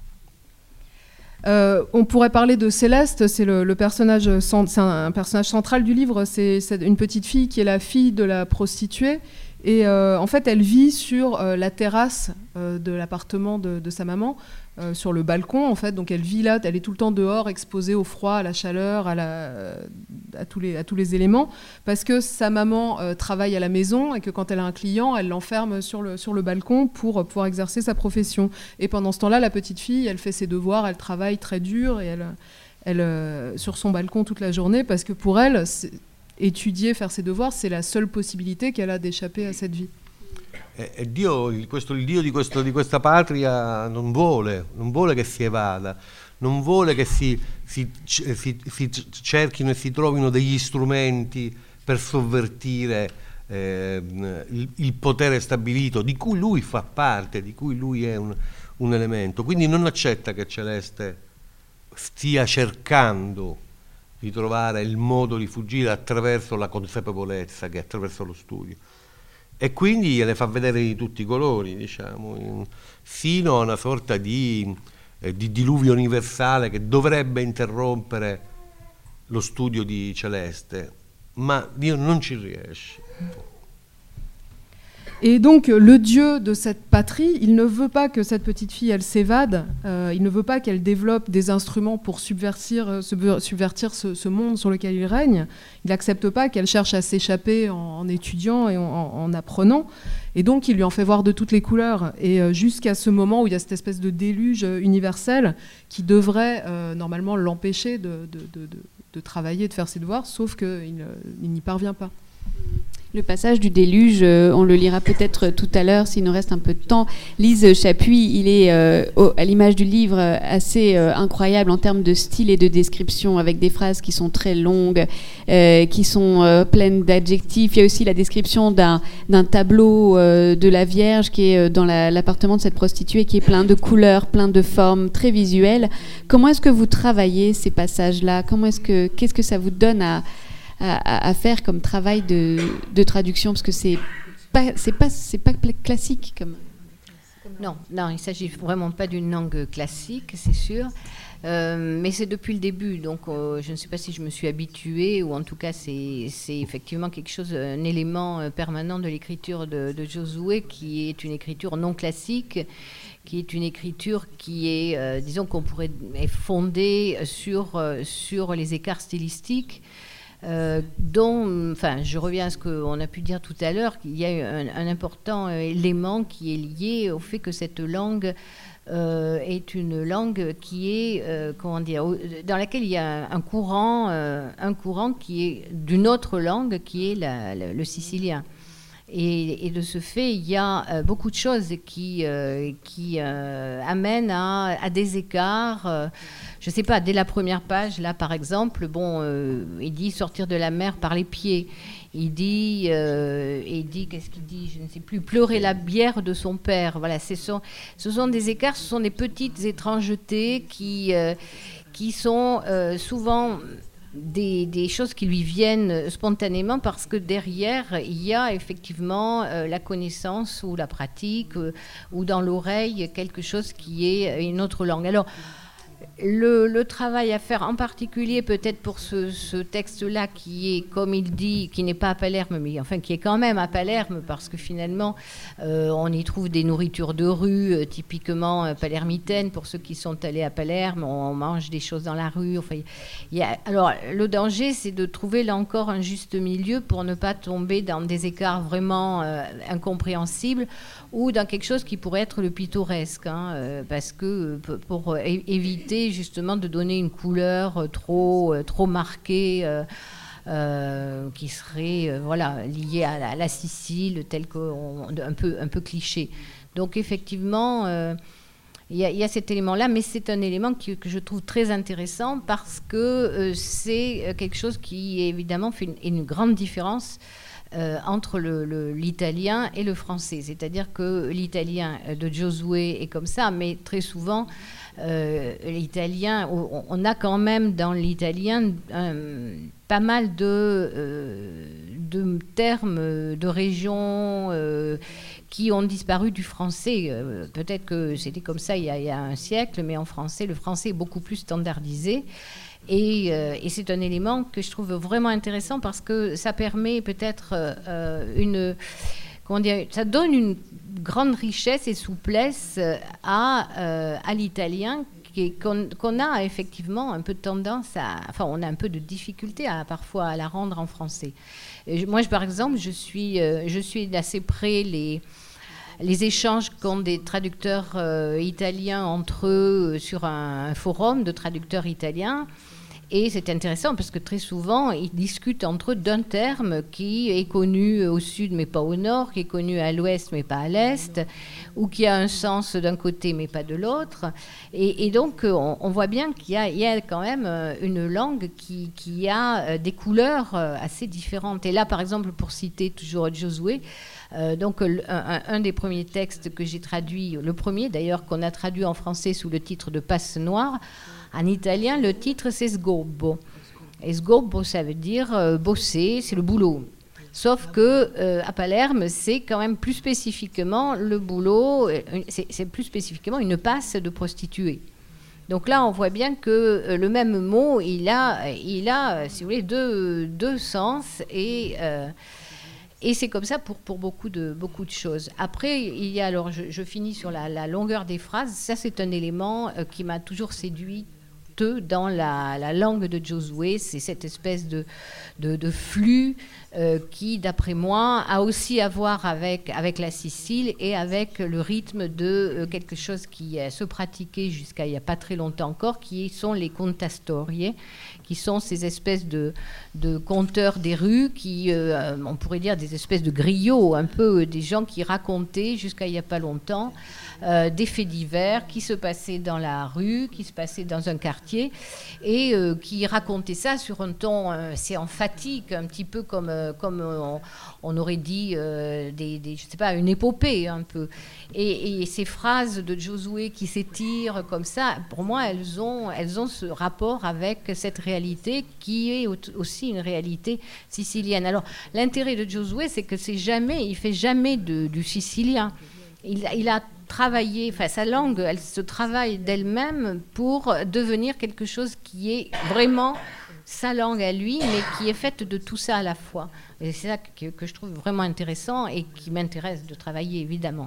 Euh, on pourrait parler de Céleste, c'est le, le personnage, c'est un, un personnage central du livre, c'est, c'est une petite fille qui est la fille de la prostituée. Et euh, en fait, elle vit sur euh, la terrasse euh, de l'appartement de, de sa maman, euh, sur le balcon, en fait. Donc, elle vit là, elle est tout le temps dehors, exposée au froid, à la chaleur, à, la, à, tous, les, à tous les éléments, parce que sa maman euh, travaille à la maison et que quand elle a un client, elle l'enferme sur le, sur le balcon pour pouvoir exercer sa profession. Et pendant ce temps-là, la petite fille, elle fait ses devoirs, elle travaille très dur et elle, elle euh, sur son balcon toute la journée, parce que pour elle, c'est, étudier, faire ses devoirs, c'est la seule possibilité qu'elle a d'échapper à cette vie. E, e Dio, questo, il Dio di, questo, di questa patria non vuole, non vuole che si evada, non vuole che si, si, si, si cerchino e si trovino degli strumenti per sovvertire eh, il, il potere stabilito di cui lui fa parte, di cui lui è un, un elemento. Quindi non accetta che Celeste stia cercando di trovare il modo di fuggire attraverso la consapevolezza, che è attraverso lo studio. E quindi gliele fa vedere di tutti i colori, diciamo, in, fino a una sorta di, eh, di diluvio universale che dovrebbe interrompere lo studio di Celeste, ma Dio non ci riesce. Et donc, le Dieu de cette patrie, il ne veut pas que cette petite fille, elle s'évade, euh, il ne veut pas qu'elle développe des instruments pour subvertir, subvertir ce, ce monde sur lequel il règne. Il n'accepte pas qu'elle cherche à s'échapper en, en étudiant et en, en apprenant. Et donc, il lui en fait voir de toutes les couleurs. Et euh, jusqu'à ce moment où il y a cette espèce de déluge universel qui devrait euh, normalement l'empêcher de, de, de, de, de travailler, de faire ses devoirs, sauf qu'il il n'y parvient pas. Le passage du déluge, euh, on le lira peut-être tout à l'heure s'il nous reste un peu de temps. Lise Chapuis, il est euh, au, à l'image du livre assez euh, incroyable en termes de style et de description, avec des phrases qui sont très longues, euh, qui sont euh, pleines d'adjectifs. Il y a aussi la description d'un, d'un tableau euh, de la Vierge qui est dans la, l'appartement de cette prostituée, qui est plein de couleurs, plein de formes, très visuelles. Comment est-ce que vous travaillez ces passages-là ? Comment est-ce que, qu'est-ce que ça vous donne à À, à faire comme travail de, de traduction, parce que c'est pas c'est pas c'est pas classique comme. Non, non, il s'agit vraiment pas d'une langue classique, c'est sûr, euh, mais c'est depuis le début, donc euh, je ne sais pas si je me suis habituée, ou en tout cas c'est c'est effectivement quelque chose, un élément permanent de l'écriture de, de Josué, qui est une écriture non classique, qui est une écriture qui est, euh, disons qu'on pourrait est fondée sur euh, sur les écarts stylistiques. Euh, dont, enfin, je reviens à ce qu'on a pu dire tout à l'heure, qu'il y a un, un important élément qui est lié au fait que cette langue euh, est une langue qui est, euh, comment dire, dans laquelle il y a un courant, euh, un courant qui est d'une autre langue, qui est la, la, le sicilien. Et, et de ce fait, il y a euh, beaucoup de choses qui, euh, qui euh, amènent à, à des écarts. Euh, je ne sais pas, dès la première page, là, par exemple, bon, euh, il dit sortir de la mer par les pieds. Il dit, euh, il dit, qu'est-ce qu'il dit ? Je ne sais plus, pleurer la bière de son père. Voilà, ce sont, ce sont des écarts, ce sont des petites étrangetés qui, euh, qui sont euh, souvent... Des, des choses qui lui viennent spontanément, parce que derrière, il y a effectivement euh, la connaissance ou la pratique, euh, ou dans l'oreille, quelque chose qui est une autre langue. Alors, le, le travail à faire, en particulier peut-être pour ce, ce texte-là, qui est, comme il dit, qui n'est pas à Palerme, mais enfin qui est quand même à Palerme, parce que finalement, euh, on y trouve des nourritures de rue, euh, typiquement euh, palermitaines. Pour ceux qui sont allés à Palerme, on, on mange des choses dans la rue. Enfin, il y a, alors, le danger, c'est de trouver là encore un juste milieu pour ne pas tomber dans des écarts vraiment euh, incompréhensibles, ou dans quelque chose qui pourrait être le pittoresque, hein, euh, parce que pour, pour éviter justement de donner une couleur trop, trop marquée, euh, euh, qui serait euh, voilà, liée à la, à la Sicile, telle qu'on, un peu, un peu cliché. Donc effectivement, euh, il y, y a cet élément-là, mais c'est un élément qui, que je trouve très intéressant, parce que euh, c'est quelque chose qui évidemment fait une, une grande différence Euh, entre le, le, l'italien et le français. C'est-à-dire que l'italien de Josué est comme ça, mais très souvent, euh, l'italien, on, on a quand même dans l'italien euh, pas mal de, euh, de termes, de régions euh, qui ont disparu du français. Euh, peut-être que c'était comme ça il y, a, il y a un siècle, mais en français, le français est beaucoup plus standardisé. Et, euh, et c'est un élément que je trouve vraiment intéressant, parce que ça permet peut-être euh, une... Comment dire, ça donne une grande richesse et souplesse à, euh, à l'italien, qu'on, qu'on a effectivement un peu de tendance à... Enfin, on a un peu de difficulté à, parfois à la rendre en français. Et moi, je, par exemple, je suis, euh, je suis d'assez près les... les échanges qu'ont des traducteurs euh, italiens entre eux sur un, un forum de traducteurs italiens. Et c'est intéressant parce que très souvent, ils discutent entre eux d'un terme qui est connu au sud mais pas au nord, qui est connu à l'ouest mais pas à l'est, ou qui a un sens d'un côté mais pas de l'autre. Et, et donc, on, on voit bien qu'il y a, il y a quand même une langue qui, qui a des couleurs assez différentes. Et là, par exemple, pour citer toujours Josué, Euh, donc un, un des premiers textes que j'ai traduit, le premier d'ailleurs qu'on a traduit en français sous le titre de Passe Noire, en italien le titre c'est Sgobbo. Et Sgobbo ça veut dire euh, bosser, c'est le boulot. Sauf que euh, à Palerme c'est quand même plus spécifiquement le boulot, c'est, c'est plus spécifiquement une passe de prostituée. Donc là, on voit bien que euh, le même mot, il a, il a, si vous voulez, deux, deux sens et euh, Et c'est comme ça pour, pour beaucoup, de, beaucoup de choses. Après, il y a, alors je, je finis sur la, la longueur des phrases. Ça, c'est un élément euh, qui m'a toujours séduit dans la, la langue de Josué. C'est cette espèce de, de, de flux euh, qui, d'après moi, a aussi à voir avec, avec la Sicile et avec le rythme de euh, quelque chose qui euh, se pratiquait jusqu'à il n'y a pas très longtemps encore, qui sont les contastorie, qui sont ces espèces de, de conteurs des rues, qui, euh, on pourrait dire des espèces de griots, un peu des gens qui racontaient jusqu'à il n'y a pas longtemps euh, des faits divers qui se passaient dans la rue, qui se passaient dans un quartier, et euh, qui racontaient ça sur un ton euh, assez emphatique, un petit peu comme, euh, comme on, on aurait dit, euh, des, des, je sais pas, une épopée un peu. Et, et ces phrases de Josué qui s'étirent comme ça, pour moi, elles ont, elles ont ce rapport avec cette réalité qui est aussi une réalité sicilienne. Alors, l'intérêt de Josué, c'est que c'est jamais, il fait jamais de, du sicilien. Il, il a travaillé, enfin, sa langue, elle se travaille d'elle-même pour devenir quelque chose qui est vraiment sa langue à lui, mais qui est faite de tout ça à la fois. Et c'est ça que, que je trouve vraiment intéressant et qui m'intéresse de travailler, évidemment.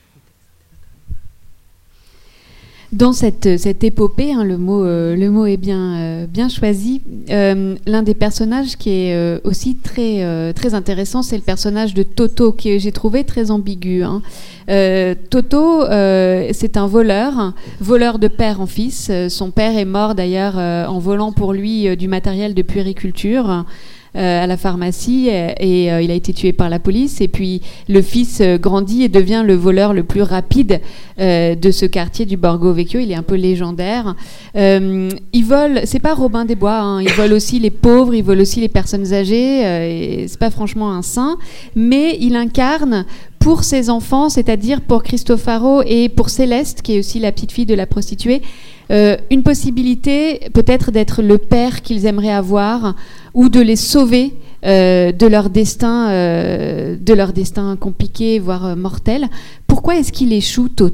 Dans cette, cette épopée, hein, le, mot, euh, le mot est bien, euh, bien choisi. Euh, l'un des personnages qui est euh, aussi très, euh, très intéressant, c'est le personnage de Toto, que j'ai trouvé très ambigu. Hein. Euh, Toto, euh, c'est un voleur, voleur de père en fils. Son père est mort d'ailleurs euh, en volant pour lui euh, du matériel de puériculture euh, à la pharmacie, et, et euh, il a été tué par la police. Et puis le fils euh, grandit et devient le voleur le plus rapide euh, de ce quartier du Borgo Vecchio. Il est un peu légendaire. Euh, il vole, c'est pas Robin des Bois, hein, il vole aussi les pauvres, il vole aussi les personnes âgées. Euh, et c'est pas franchement un saint, mais il incarne pour ses enfants, c'est-à-dire pour Cristofaro et pour Céleste, qui est aussi la petite fille de la prostituée, euh, une possibilité peut-être d'être le père qu'ils aimeraient avoir, ou de les sauver euh, de leur destin, euh, de leur destin compliqué, voire euh, mortel. Pourquoi est-ce qu'il échoue, Toto ?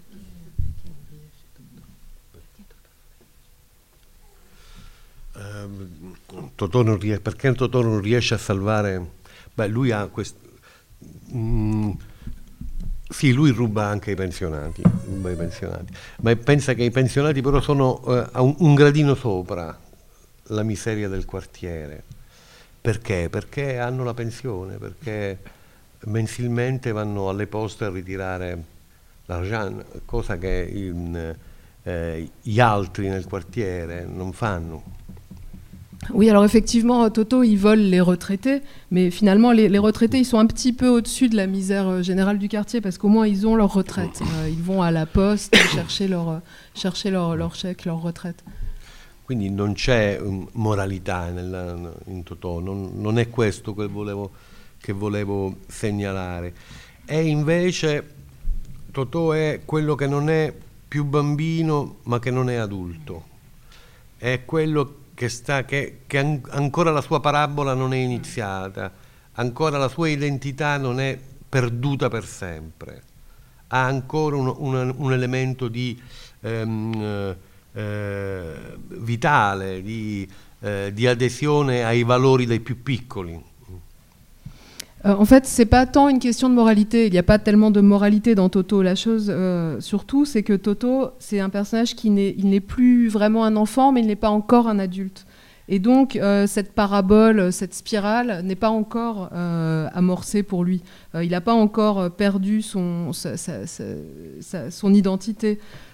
Uh, Totò non riesce, perché Totò non riesce a salvare? Beh, lui ha questo. Mm, sì, lui ruba anche i pensionati, ruba i pensionati, ma pensa che i pensionati però sono uh, a un, un gradino sopra la miseria del quartiere. Perché? Perché hanno la pensione, perché mensilmente vanno alle poste a ritirare l'argent, cosa che in, eh, gli altri nel quartiere non fanno. Oui, alors effectivement, Toto, il vole les retraités, mais finalement, les, les retraités, ils sont un petit peu au-dessus de la misère générale du quartier, parce qu'au moins, ils ont leur retraite. Euh, ils vont à la poste chercher leur, chercher leur, leur chèque, leur retraite. Quindi non c'è um, moralità nella, in Totò, non, non è questo che volevo, che volevo segnalare. E invece Totò è quello che non è più bambino, ma che non è adulto. È quello che sta che, che an- ancora la sua parabola non è iniziata, ancora la sua identità non è perduta per sempre, ha ancora un, un, un elemento di ehm, eh, vitale, di, eh, di adesione ai valori dei più piccoli. Euh, en fait, c'est pas tant une question de moralité. Il n'y a pas tellement de moralité dans Toto. La chose, euh, surtout, c'est que Toto, c'est un personnage qui n'est, il n'est plus vraiment un enfant, mais il n'est pas encore un adulte. Et donc, euh, cette parabole, cette spirale n'est pas encore euh, amorcée pour lui. Euh, il n'a pas encore perdu son, sa, sa, sa, sa, son identité.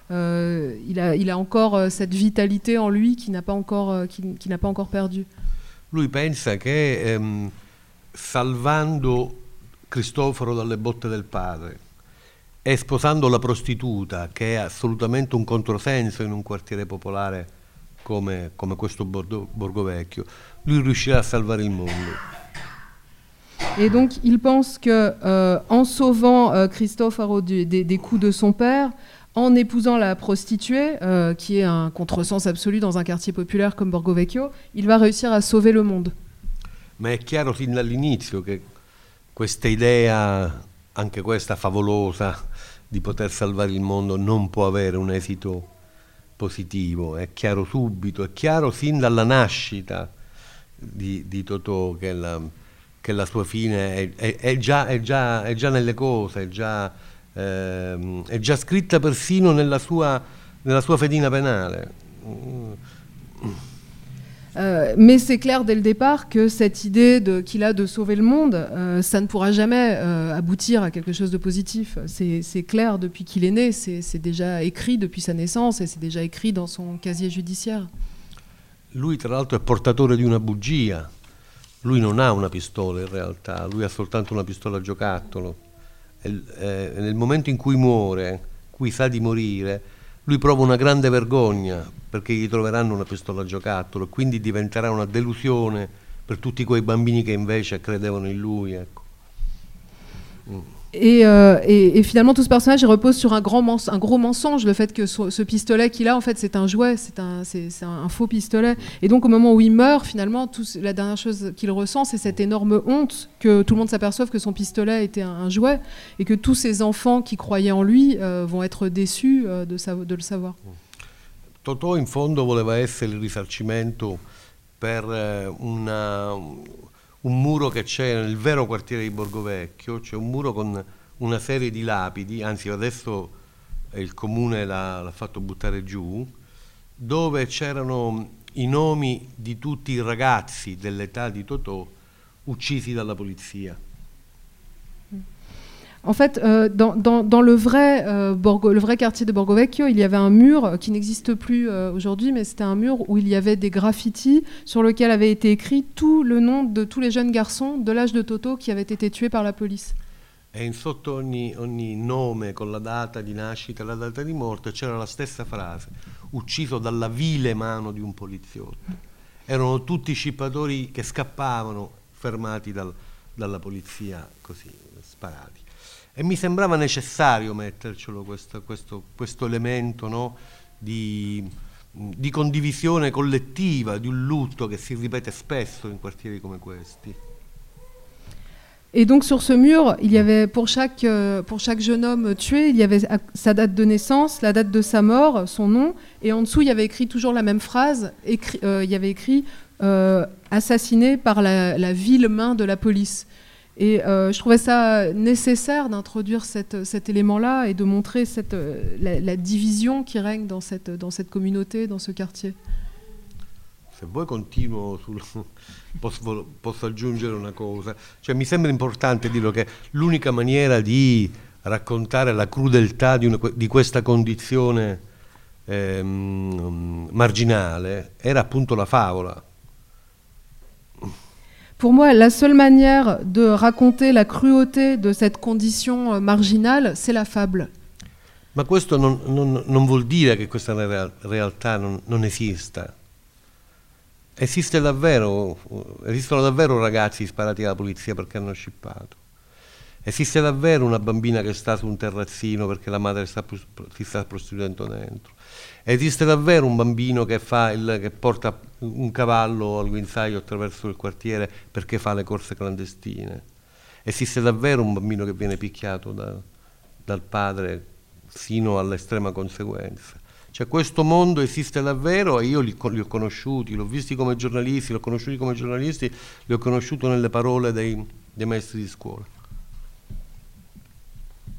euh, il, a, il a encore euh, cette vitalité en lui qui n'a pas encore, euh, qui, qui n'a pas encore perdu. Lui pensa che ehm, salvando Cristoforo dalle botte del padre e sposando la prostituta, che è assolutamente un controsenso in un quartiere popolare come, come questo Borgo, Borgo Vecchio, lui riuscirà a salvare il mondo. Et donc il pense que euh, en sauvant euh, Cristoforo du, des, des coups de son père, en épousant la prostituée, euh, qui est un contresens absolu dans un quartier populaire comme Borgo Vecchio, il va réussir à sauver le monde. Ma è chiaro sin dall'inizio che questa idea, anche questa favolosa, di poter salvare il mondo non può avere un esito positivo, è chiaro subito, è chiaro sin dalla nascita di, di Totò che la, che la sua fine è, è, è, già, è, già, è già nelle cose, è già, eh, è già scritta persino nella sua, nella sua fedina penale. Euh, mais c'est clair dès le départ que cette idée de, qu'il a de sauver le monde, euh, ça ne pourra jamais euh, aboutir à quelque chose de positif. C'est, c'est clair depuis qu'il est né, c'est, c'est déjà écrit depuis sa naissance et c'est déjà écrit dans son casier judiciaire. Lui tra l'altro è portatore di una bugia, lui non ha una pistola in realtà, lui ha soltanto una pistola a giocattolo. E, eh, nel momento in cui muore, cui sa di morire, lui prova una grande vergogna perché gli troveranno una pistola a giocattolo e quindi diventerà una delusione per tutti quei bambini che invece credevano in lui. Ecco. Mm. Et, euh, et, et finalement tout ce personnage il repose sur un, grand mens- un gros mensonge, le fait que so- ce pistolet qu'il a en fait c'est un jouet, c'est un, c'est, c'est un, un faux pistolet. Et donc au moment où il meurt finalement tout, la dernière chose qu'il ressent c'est cette énorme honte que tout le monde s'aperçoive que son pistolet était un, un jouet et que tous ces enfants qui croyaient en lui euh, vont être déçus euh, de, sa- de le savoir. Totò in fondo voleva essere il risarcimento per una, un muro che c'è nel vero quartiere di Borgo Vecchio, c'è un muro con una serie di lapidi, anzi adesso il comune l'ha, l'ha fatto buttare giù, dove c'erano i nomi di tutti i ragazzi dell'età di Totò uccisi dalla polizia. En fait, euh, dans, dans, dans le, vrai, euh, Borgo, le vrai quartier de Borgo Vecchio, il y avait un mur qui n'existe plus euh, aujourd'hui, mais c'était un mur où il y avait des graffitis sur lequel avait été écrit tout le nom de tous les jeunes garçons de l'âge de Totò qui avaient été tués par la police. E in sotto ogni, ogni nome con la data di nascita e la data di morte c'era la stessa frase: ucciso dalla vile mano di un poliziotto. Erano tutti scippatori che scappavano, fermati dal, dalla polizia, così, sparati. E mi sembrava necessario mettercelo questo, questo, questo elemento, no? di, di condivisione collettiva, di un lutto che si ripete spesso in quartieri come questi. Et donc sur ce mur, il y avait pour chaque, euh, pour chaque jeune homme tué, il y avait sa date de naissance, la date de sa mort, son nom, et en dessous il y avait écrit toujours la même phrase, écrit, euh, il y avait écrit euh, « assassiné par la, la vile main de la police ». Et euh, je trouvais ça nécessaire d'introduire cette, cet élément-là et de montrer cette, la, la division qui règne dans cette, dans cette communauté, dans ce quartier. Se vuoi continuo, sul, posso, posso aggiungere una cosa. Cioè, mi sembra importante dire che l'unica maniera di raccontare la crudeltà di, una, di questa condizione ehm, marginale era appunto la favola. Pour moi, la seule manière de raconter la cruauté de cette condition marginale, c'est la fable. Ma questo non, non, non vuol dire che questa real, realtà non, non esista. Esiste davvero, esistono davvero ragazzi sparati dalla polizia perché hanno scippato. Esiste davvero una bambina che sta su un terrazzino perché la madre sta, si sta prostituendo dentro. Esiste davvero un bambino che, fa il, che porta un cavallo al guinzaglio attraverso il quartiere perché fa le corse clandestine. Esiste davvero un bambino che viene picchiato da, dal padre fino all'estrema conseguenza. Cioè questo mondo esiste davvero e io li, li ho conosciuti, l'ho visti come giornalisti, li ho conosciuti come giornalisti, li ho conosciuti nelle parole dei, dei maestri di scuola.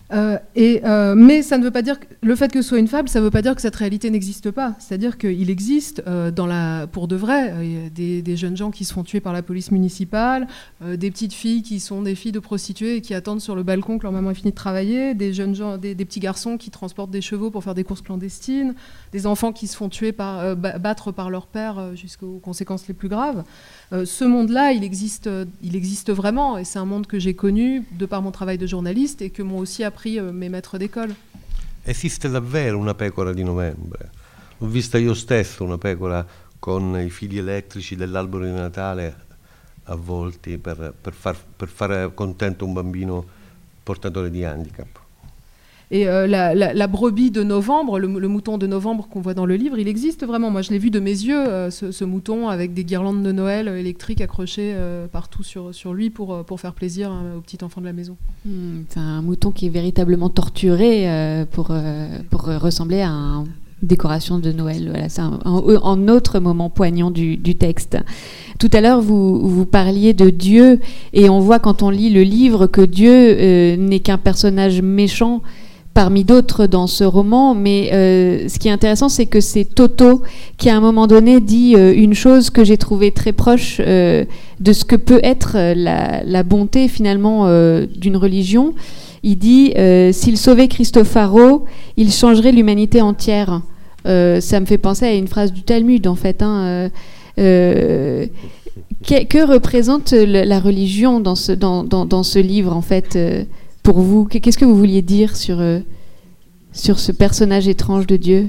Euh, et, euh, mais ça ne veut pas dire que le fait que ce soit une fable, ça ne veut pas dire que cette réalité n'existe pas. C'est-à-dire qu'il existe euh, dans la, pour de vrai euh, des, des jeunes gens qui se font tuer par la police municipale, euh, des petites filles qui sont des filles de prostituées et qui attendent sur le balcon que leur maman ait fini de travailler, des jeunes gens, des, des petits garçons qui transportent des chevaux pour faire des courses clandestines, des enfants qui se font tuer par, euh, battre par leur père euh, jusqu'aux conséquences les plus graves. Euh, ce monde-là, il existe, euh, il existe vraiment, et c'est un monde que j'ai connu de par mon travail de journaliste et que m'ont aussi appris euh, mes maîtres d'école. Esiste davvero una pecora di novembre. L'ho vista io stesso, una pecora con i fili elettrici dell'albero di Natale avvolti per, per, far, per fare contento un bambino portatore di handicap. Et euh, la, la, la brebis de novembre, le, le mouton de novembre qu'on voit dans le livre, il existe vraiment. Moi, je l'ai vu de mes yeux, euh, ce, ce mouton avec des guirlandes de Noël euh, électriques accrochées euh, partout sur, sur lui pour, pour faire plaisir euh, aux petits enfants de la maison. Mmh, c'est un mouton qui est véritablement torturé euh, pour, euh, pour ressembler à une décoration de Noël. Voilà, c'est un, un, un autre moment poignant du, du texte. Tout à l'heure, vous, vous parliez de Dieu, et on voit quand on lit le livre que Dieu euh, n'est qu'un personnage méchant parmi d'autres dans ce roman, mais euh, ce qui est intéressant, c'est que c'est Toto qui, à un moment donné, dit euh, une chose que j'ai trouvée très proche euh, de ce que peut être la, la bonté, finalement, euh, d'une religion. Il dit euh, « S'il sauvait Cristofaro, il changerait l'humanité entière euh, ». Ça me fait penser à une phrase du Talmud, en fait. Hein, euh, euh, que, que représente la religion dans ce, dans, dans, dans ce livre, en fait euh, pour vous? Qu'est-ce que vous vouliez dire sur, euh, sur ce personnage étrange de Dieu?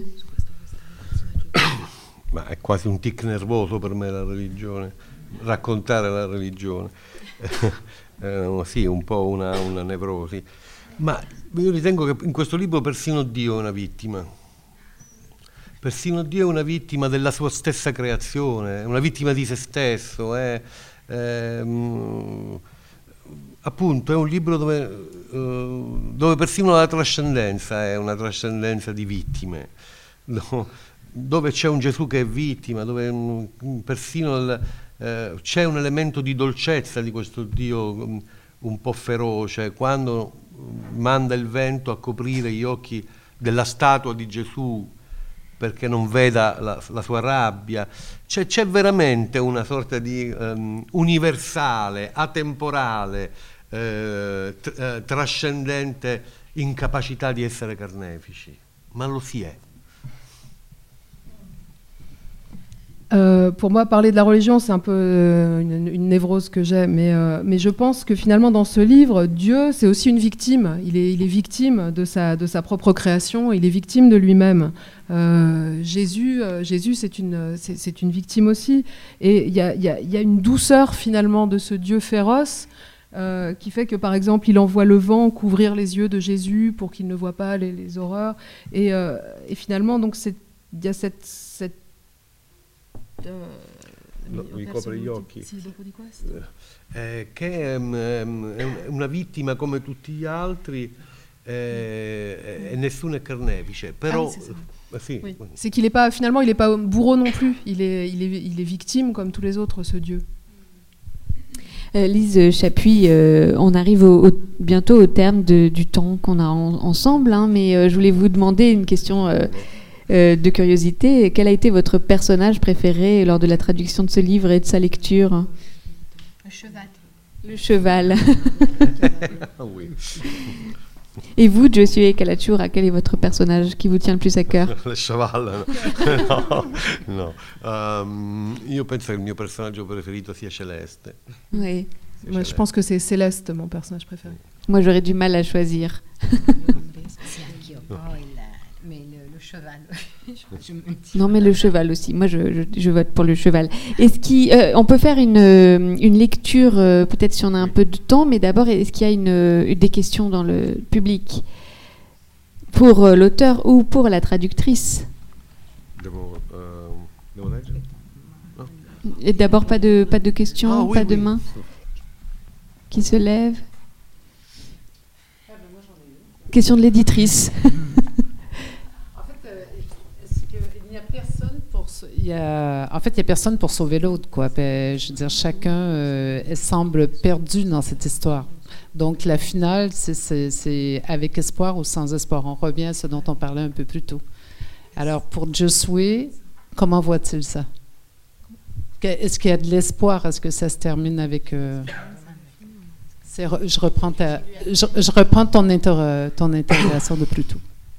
Ma è quasi un tic nervoso per me la religione, raccontare la religione. eh, sì, un po' una, una nevrosi. Ma io ritengo che in questo libro persino Dio è una vittima. Persino Dio è una vittima della sua stessa creazione, è una vittima di se stesso. È, è, appunto è un libro dove, uh, dove persino la trascendenza è una trascendenza di vittime, no? Dove c'è un Gesù che è vittima, dove um, persino il, uh, c'è un elemento di dolcezza di questo Dio um, un po' feroce, quando manda il vento a coprire gli occhi della statua di Gesù perché non veda la, la sua rabbia. C'è, c'è veramente una sorta di um, universale, atemporale, eh, t- eh, trascendente incapacità di essere carnefici, ma lo si è. Euh, pour moi, parler de la religion, c'est un peu euh, une, une névrose que j'ai, mais, euh, mais je pense que finalement, dans ce livre, Dieu, c'est aussi une victime. Il est, il est victime de sa, de sa propre création, il est victime de lui-même. Euh, Jésus, euh, Jésus c'est, une, c'est, c'est une victime aussi. Et il y a, y a, y a une douceur, finalement, de ce Dieu féroce euh, qui fait que, par exemple, il envoie le vent couvrir les yeux de Jésus pour qu'il ne voit pas les, les horreurs. Et, euh, et finalement, donc, il y a cette... cette No, gli copre gli occhi. Sì, dopo di questo. Eh, che um, è una vittima come tutti gli altri eh, e nessuno è carnefice, però ah, c'est, eh, sì. Oui. C'est qu'il est pas, finalement il n'est pas bourreau non plus, il est, il, est, il est victime comme tous les autres, ce Dieu. Euh, Lise Chapuis, euh, on arrive au, au, bientôt au terme de, du temps qu'on a en, ensemble, hein, mais euh, je voulais vous demander une question euh, Euh, de curiosité. Quel a été votre personnage préféré lors de la traduction de ce livre et de sa lecture? Le cheval. Le cheval. Oui. Et vous, Giosuè Calacciura, quel est votre personnage qui vous tient le plus à cœur? Le cheval, no, no. Um, io penso che il mio personaggio preferito sia Celeste. Oui. Moi, je pense que c'est Céleste, mon personnage préféré. Moi, j'aurais du mal à choisir. Mais le, le cheval. je me non, mais le cheval aussi. Moi, je, je, je vote pour le cheval. Est-ce qu'il, euh, on peut faire une, une lecture, euh, peut-être si on a un peu de temps, mais d'abord, est-ce qu'il y a une, des questions dans le public pour euh, l'auteur ou pour la traductrice? Devo, euh, devo leggere? No? Et d'abord, pas de, pas de questions, ah, oui, pas oui. de mains qui se lèvent. Question de l'éditrice. Il y a, en fait, il n'y a personne pour sauver l'autre, quoi. Je veux dire, chacun euh, semble perdu dans cette histoire. Donc la finale, c'est avec espoir ou sans espoir. On revient à ce dont on parlait un peu plus tôt. Alors pour Josué, comment voit-il ça? Est-ce qu'il y a de l'espoir? Est-ce que ça se termine avec... Euh, je, reprends ta, je, je reprends ton, inter, ton interrogation de plus tôt.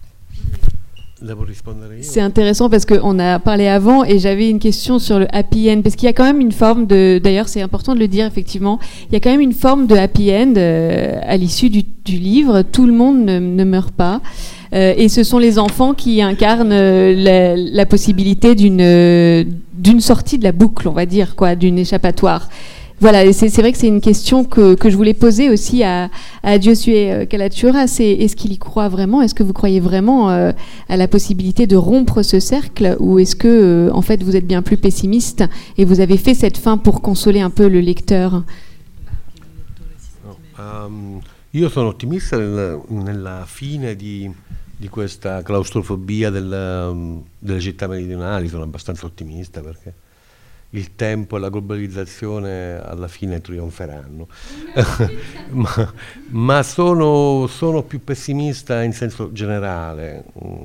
C'est intéressant parce qu'on a parlé avant et j'avais une question sur le happy end, parce qu'il y a quand même une forme de, d'ailleurs c'est important de le dire effectivement, il y a quand même une forme de happy end euh, à l'issue du, du livre. Tout le monde ne, ne meurt pas euh, et ce sont les enfants qui incarnent euh, la, la possibilité d'une, euh, d'une sortie de la boucle, on va dire, quoi, d'une échappatoire. Voilà, c'est, c'est vrai que c'est une question que, que je voulais poser aussi à, à Giosuè Calatrava, c'est est-ce qu'il y croit vraiment? Est-ce que vous croyez vraiment euh, à la possibilité de rompre ce cercle, ou est-ce que euh, en fait vous êtes bien plus pessimiste et vous avez fait cette fin pour consoler un peu le lecteur? No, um, io sono ottimista nella, nella fine di, di questa claustrofobia del, delle città meridionali, sono abbastanza ottimista perché il tempo e la globalizzazione alla fine trionferanno. ma ma sono, sono più pessimista in senso generale.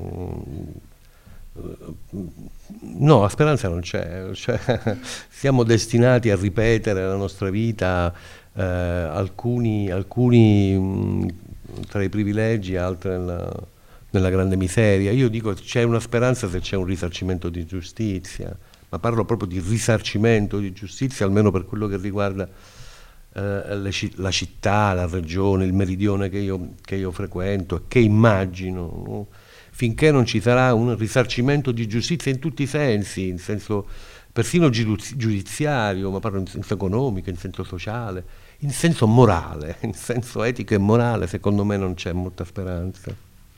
No, la speranza non c'è, cioè, siamo destinati a ripetere nella nostra vita eh, alcuni, alcuni mh, tra i privilegi, altri nella, nella grande miseria. Io dico c'è una speranza se c'è un risarcimento di giustizia, ma parlo proprio di risarcimento di giustizia, almeno per quello che riguarda eh, le, la città, la regione, il meridione che io, che io frequento e che immagino, no? Finché non ci sarà un risarcimento di giustizia in tutti i sensi, in senso persino giudiziario, ma parlo in senso economico, in senso sociale, in senso morale, in senso etico e morale, secondo me non c'è molta speranza.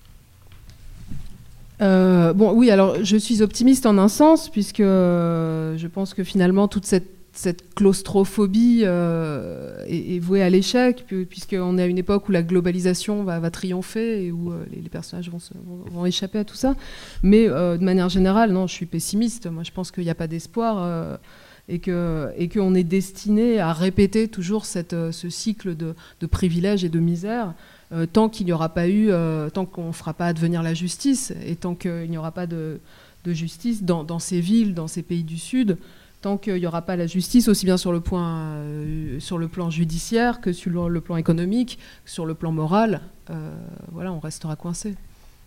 Euh, bon, oui, alors je suis optimiste en un sens, puisque euh, je pense que finalement toute cette, cette claustrophobie euh, est, est vouée à l'échec, puisqu'on est à une époque où la globalisation va, va triompher et où euh, les, les personnages vont, se, vont, vont échapper à tout ça. Mais euh, de manière générale, non, je suis pessimiste. Moi, je pense qu'il n'y a pas d'espoir euh, et que et qu'on est destiné à répéter toujours cette, ce cycle de, de privilèges et de misère. Euh, tant qu'il n'y aura pas eu, euh, tant qu'on ne fera pas advenir la justice, et tant qu'il n'y aura pas de, de justice dans, dans ces villes, dans ces pays du Sud, tant qu'il n'y aura pas la justice, aussi bien sur le, point, euh, sur le plan judiciaire que sur le plan économique, sur le plan moral, euh, voilà, on restera coincé.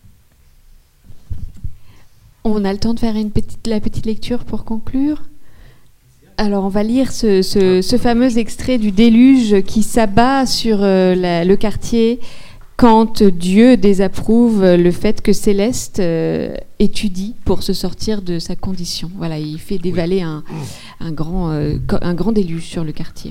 On a le temps de faire une petite, la petite lecture pour conclure. Alors, on va lire ce, ce, ce fameux extrait du déluge qui s'abat sur euh, la, le quartier quand Dieu désapprouve le fait que Céleste euh, étudie pour se sortir de sa condition. Voilà, il fait dévaler un, un, grand, euh, un grand déluge sur le quartier.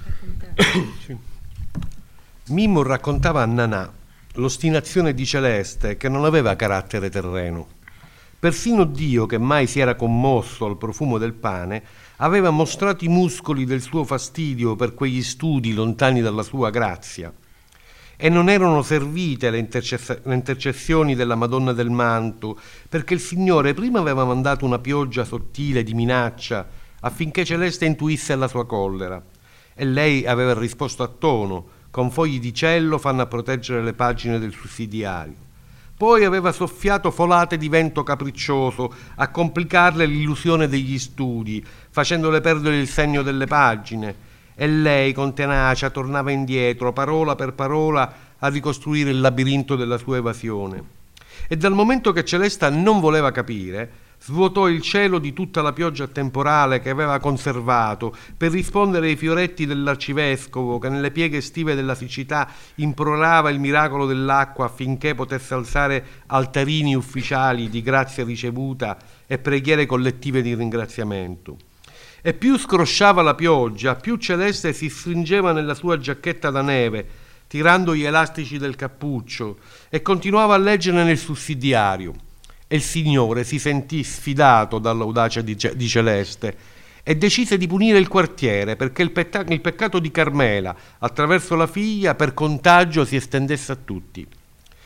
Mimmo raccontava a Nanà l'ostinazione di Celeste che non aveva carattere terreno. Persino Dio, che mai si era commosso al profumo del pane, aveva mostrato i muscoli del suo fastidio per quegli studi lontani dalla sua grazia. E non erano servite le, intercess- le intercessioni della Madonna del Manto, perché il Signore prima aveva mandato una pioggia sottile di minaccia affinché Celeste intuisse la sua collera, e lei aveva risposto a tono: con fogli di cello fanno a proteggere le pagine del sussidiario. Poi aveva soffiato folate di vento capriccioso a complicarle l'illusione degli studi, facendole perdere il segno delle pagine, e lei con tenacia tornava indietro, parola per parola, a ricostruire il labirinto della sua evasione. E dal momento che Celesta non voleva capire, svuotò il cielo di tutta la pioggia temporale che aveva conservato per rispondere ai fioretti dell'arcivescovo che nelle pieghe estive della siccità implorava il miracolo dell'acqua affinché potesse alzare altarini ufficiali di grazia ricevuta e preghiere collettive di ringraziamento. E più scrosciava la pioggia, più Celeste si stringeva nella sua giacchetta da neve, tirando gli elastici del cappuccio, e continuava a leggere nel sussidiario. E il Signore si sentì sfidato dall'audacia di, di Celeste e decise di punire il quartiere perché il, petta- il peccato di Carmela, attraverso la figlia, per contagio si estendesse a tutti.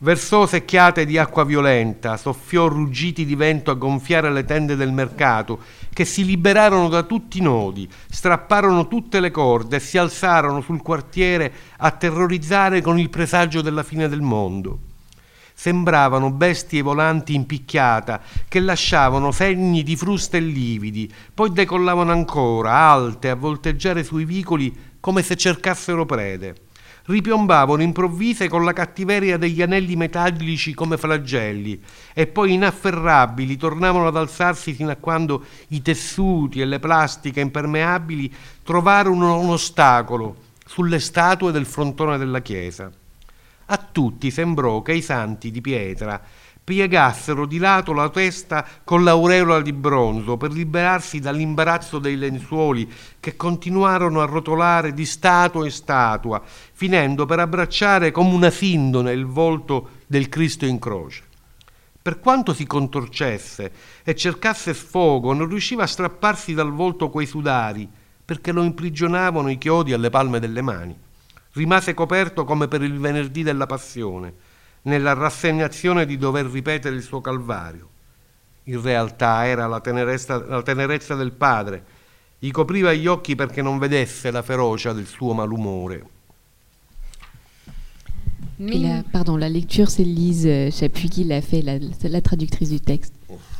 Versò secchiate di acqua violenta, soffiò ruggiti di vento a gonfiare le tende del mercato, che si liberarono da tutti i nodi, strapparono tutte le corde e si alzarono sul quartiere a terrorizzare con il presagio della fine del mondo. Sembravano bestie volanti in picchiata che lasciavano segni di fruste e lividi, poi decollavano ancora, alte, a volteggiare sui vicoli come se cercassero prede. Ripiombavano improvvise con la cattiveria degli anelli metallici come flagelli e poi inafferrabili tornavano ad alzarsi fino a quando i tessuti e le plastiche impermeabili trovarono un ostacolo sulle statue del frontone della chiesa. A tutti sembrò che i santi di pietra piegassero di lato la testa con l'aureola di bronzo per liberarsi dall'imbarazzo dei lenzuoli che continuarono a rotolare di statua in statua, finendo per abbracciare come una sindone il volto del Cristo in croce. Per quanto si contorcesse e cercasse sfogo, non riusciva a strapparsi dal volto quei sudari, perché lo imprigionavano i chiodi alle palme delle mani. Rimase coperto come per il venerdì della Passione, nella rassegnazione di dover ripetere il suo calvario. In realtà era la tenerezza, la tenerezza del padre, gli copriva gli occhi perché non vedesse la ferocia del suo malumore. Et la, pardon, la lecture, c'est Lise Chapuis qui l'a fait, la, la traductrice du texte.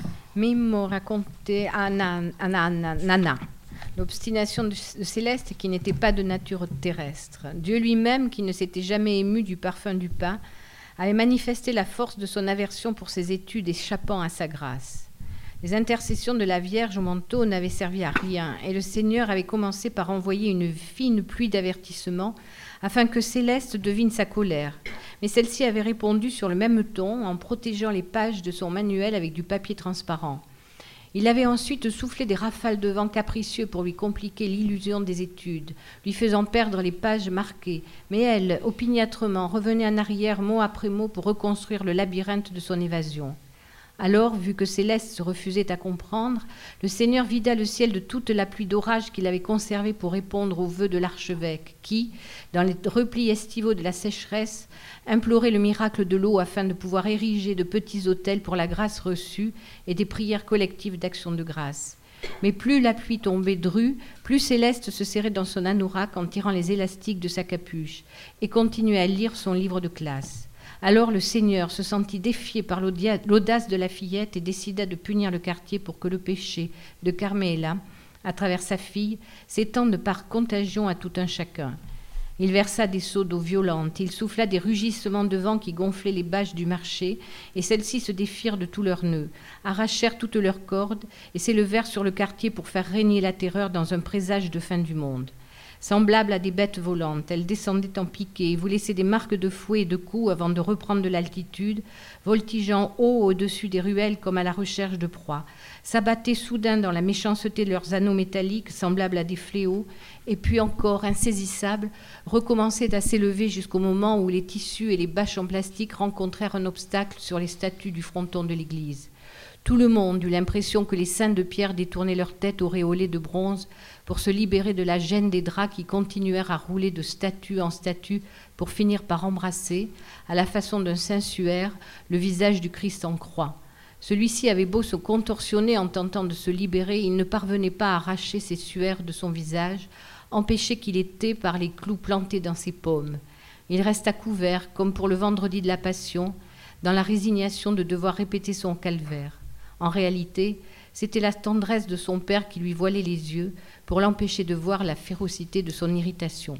Mimmo racontait à Nana, Nana l'obstination de Céleste qui n'était pas de nature terrestre. Dieu lui-même, qui ne s'était jamais ému du parfum du pain, avait manifesté la force de son aversion pour ses études échappant à sa grâce. Les intercessions de la Vierge au manteau n'avaient servi à rien, et le Seigneur avait commencé par envoyer une fine pluie d'avertissement afin que Céleste devine sa colère. Mais celle-ci avait répondu sur le même ton en protégeant les pages de son manuel avec du papier transparent. Il avait ensuite soufflé des rafales de vent capricieux pour lui compliquer l'illusion des études, lui faisant perdre les pages marquées. Mais elle, opiniâtrement, revenait en arrière mot après mot pour reconstruire le labyrinthe de son évasion. Alors, vu que Céleste se refusait à comprendre, le Seigneur vida le ciel de toute la pluie d'orage qu'il avait conservée pour répondre aux vœux de l'archevêque, qui, dans les replis estivaux de la sécheresse, implorait le miracle de l'eau afin de pouvoir ériger de petits autels pour la grâce reçue et des prières collectives d'action de grâce. Mais plus la pluie tombait drue, plus Céleste se serrait dans son anorak en tirant les élastiques de sa capuche et continuait à lire son livre de classe. Alors le Seigneur se sentit défié par l'audace de la fillette et décida de punir le quartier pour que le péché de Carmela, à travers sa fille, s'étende par contagion à tout un chacun. Il versa des seaux d'eau violente, il souffla des rugissements de vent qui gonflaient les bâches du marché, et celles-ci se défirent de tous leurs nœuds, arrachèrent toutes leurs cordes, et s'élevèrent sur le quartier pour faire régner la terreur dans un présage de fin du monde. Semblable à des bêtes volantes, elles descendaient en piqué et vous laissaient des marques de fouet et de coups avant de reprendre de l'altitude, voltigeant haut au-dessus des ruelles comme à la recherche de proies, s'abattaient soudain dans la méchanceté de leurs anneaux métalliques semblables à des fléaux, et puis encore, insaisissables, recommençaient à s'élever jusqu'au moment où les tissus et les bâches en plastique rencontrèrent un obstacle sur les statues du fronton de l'église. Tout le monde eut l'impression que les saints de pierre détournaient leur tête auréolée de bronze pour se libérer de la gêne des draps qui continuèrent à rouler de statue en statue pour finir par embrasser, à la façon d'un sensuaire, le visage du Christ en croix. Celui-ci avait beau se contorsionner en tentant de se libérer, il ne parvenait pas à arracher ses suaires de son visage, empêché qu'il était par les clous plantés dans ses paumes. Il resta couvert, comme pour le vendredi de la Passion, dans la résignation de devoir répéter son calvaire. En réalité, c'était la tendresse de son père qui lui voilait les yeux pour l'empêcher de voir la férocité de son irritation.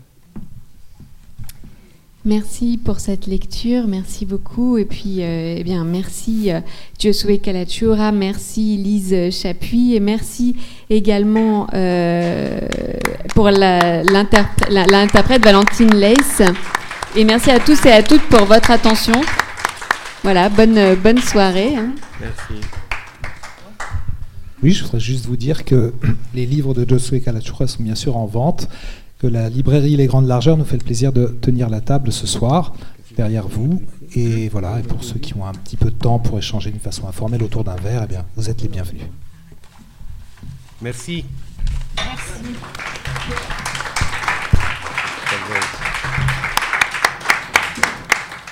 Merci pour cette lecture, merci beaucoup. Et puis, euh, eh bien, merci euh, Giosuè Calacciura, merci Lise Chapuis et merci également euh, pour la, l'interpr- la, l'interprète Valentine Leis. Et merci à tous et à toutes pour votre attention. Voilà, bonne, bonne soirée. Hein. Merci. Oui, je voudrais juste vous dire que les livres de Giosuè Calacciura sont bien sûr en vente, que la librairie Les Grandes Largeurs nous fait le plaisir de tenir la table ce soir, derrière vous. Et voilà, et pour ceux qui ont un petit peu de temps pour échanger d'une façon informelle autour d'un verre, eh bien, vous êtes les bienvenus. Merci.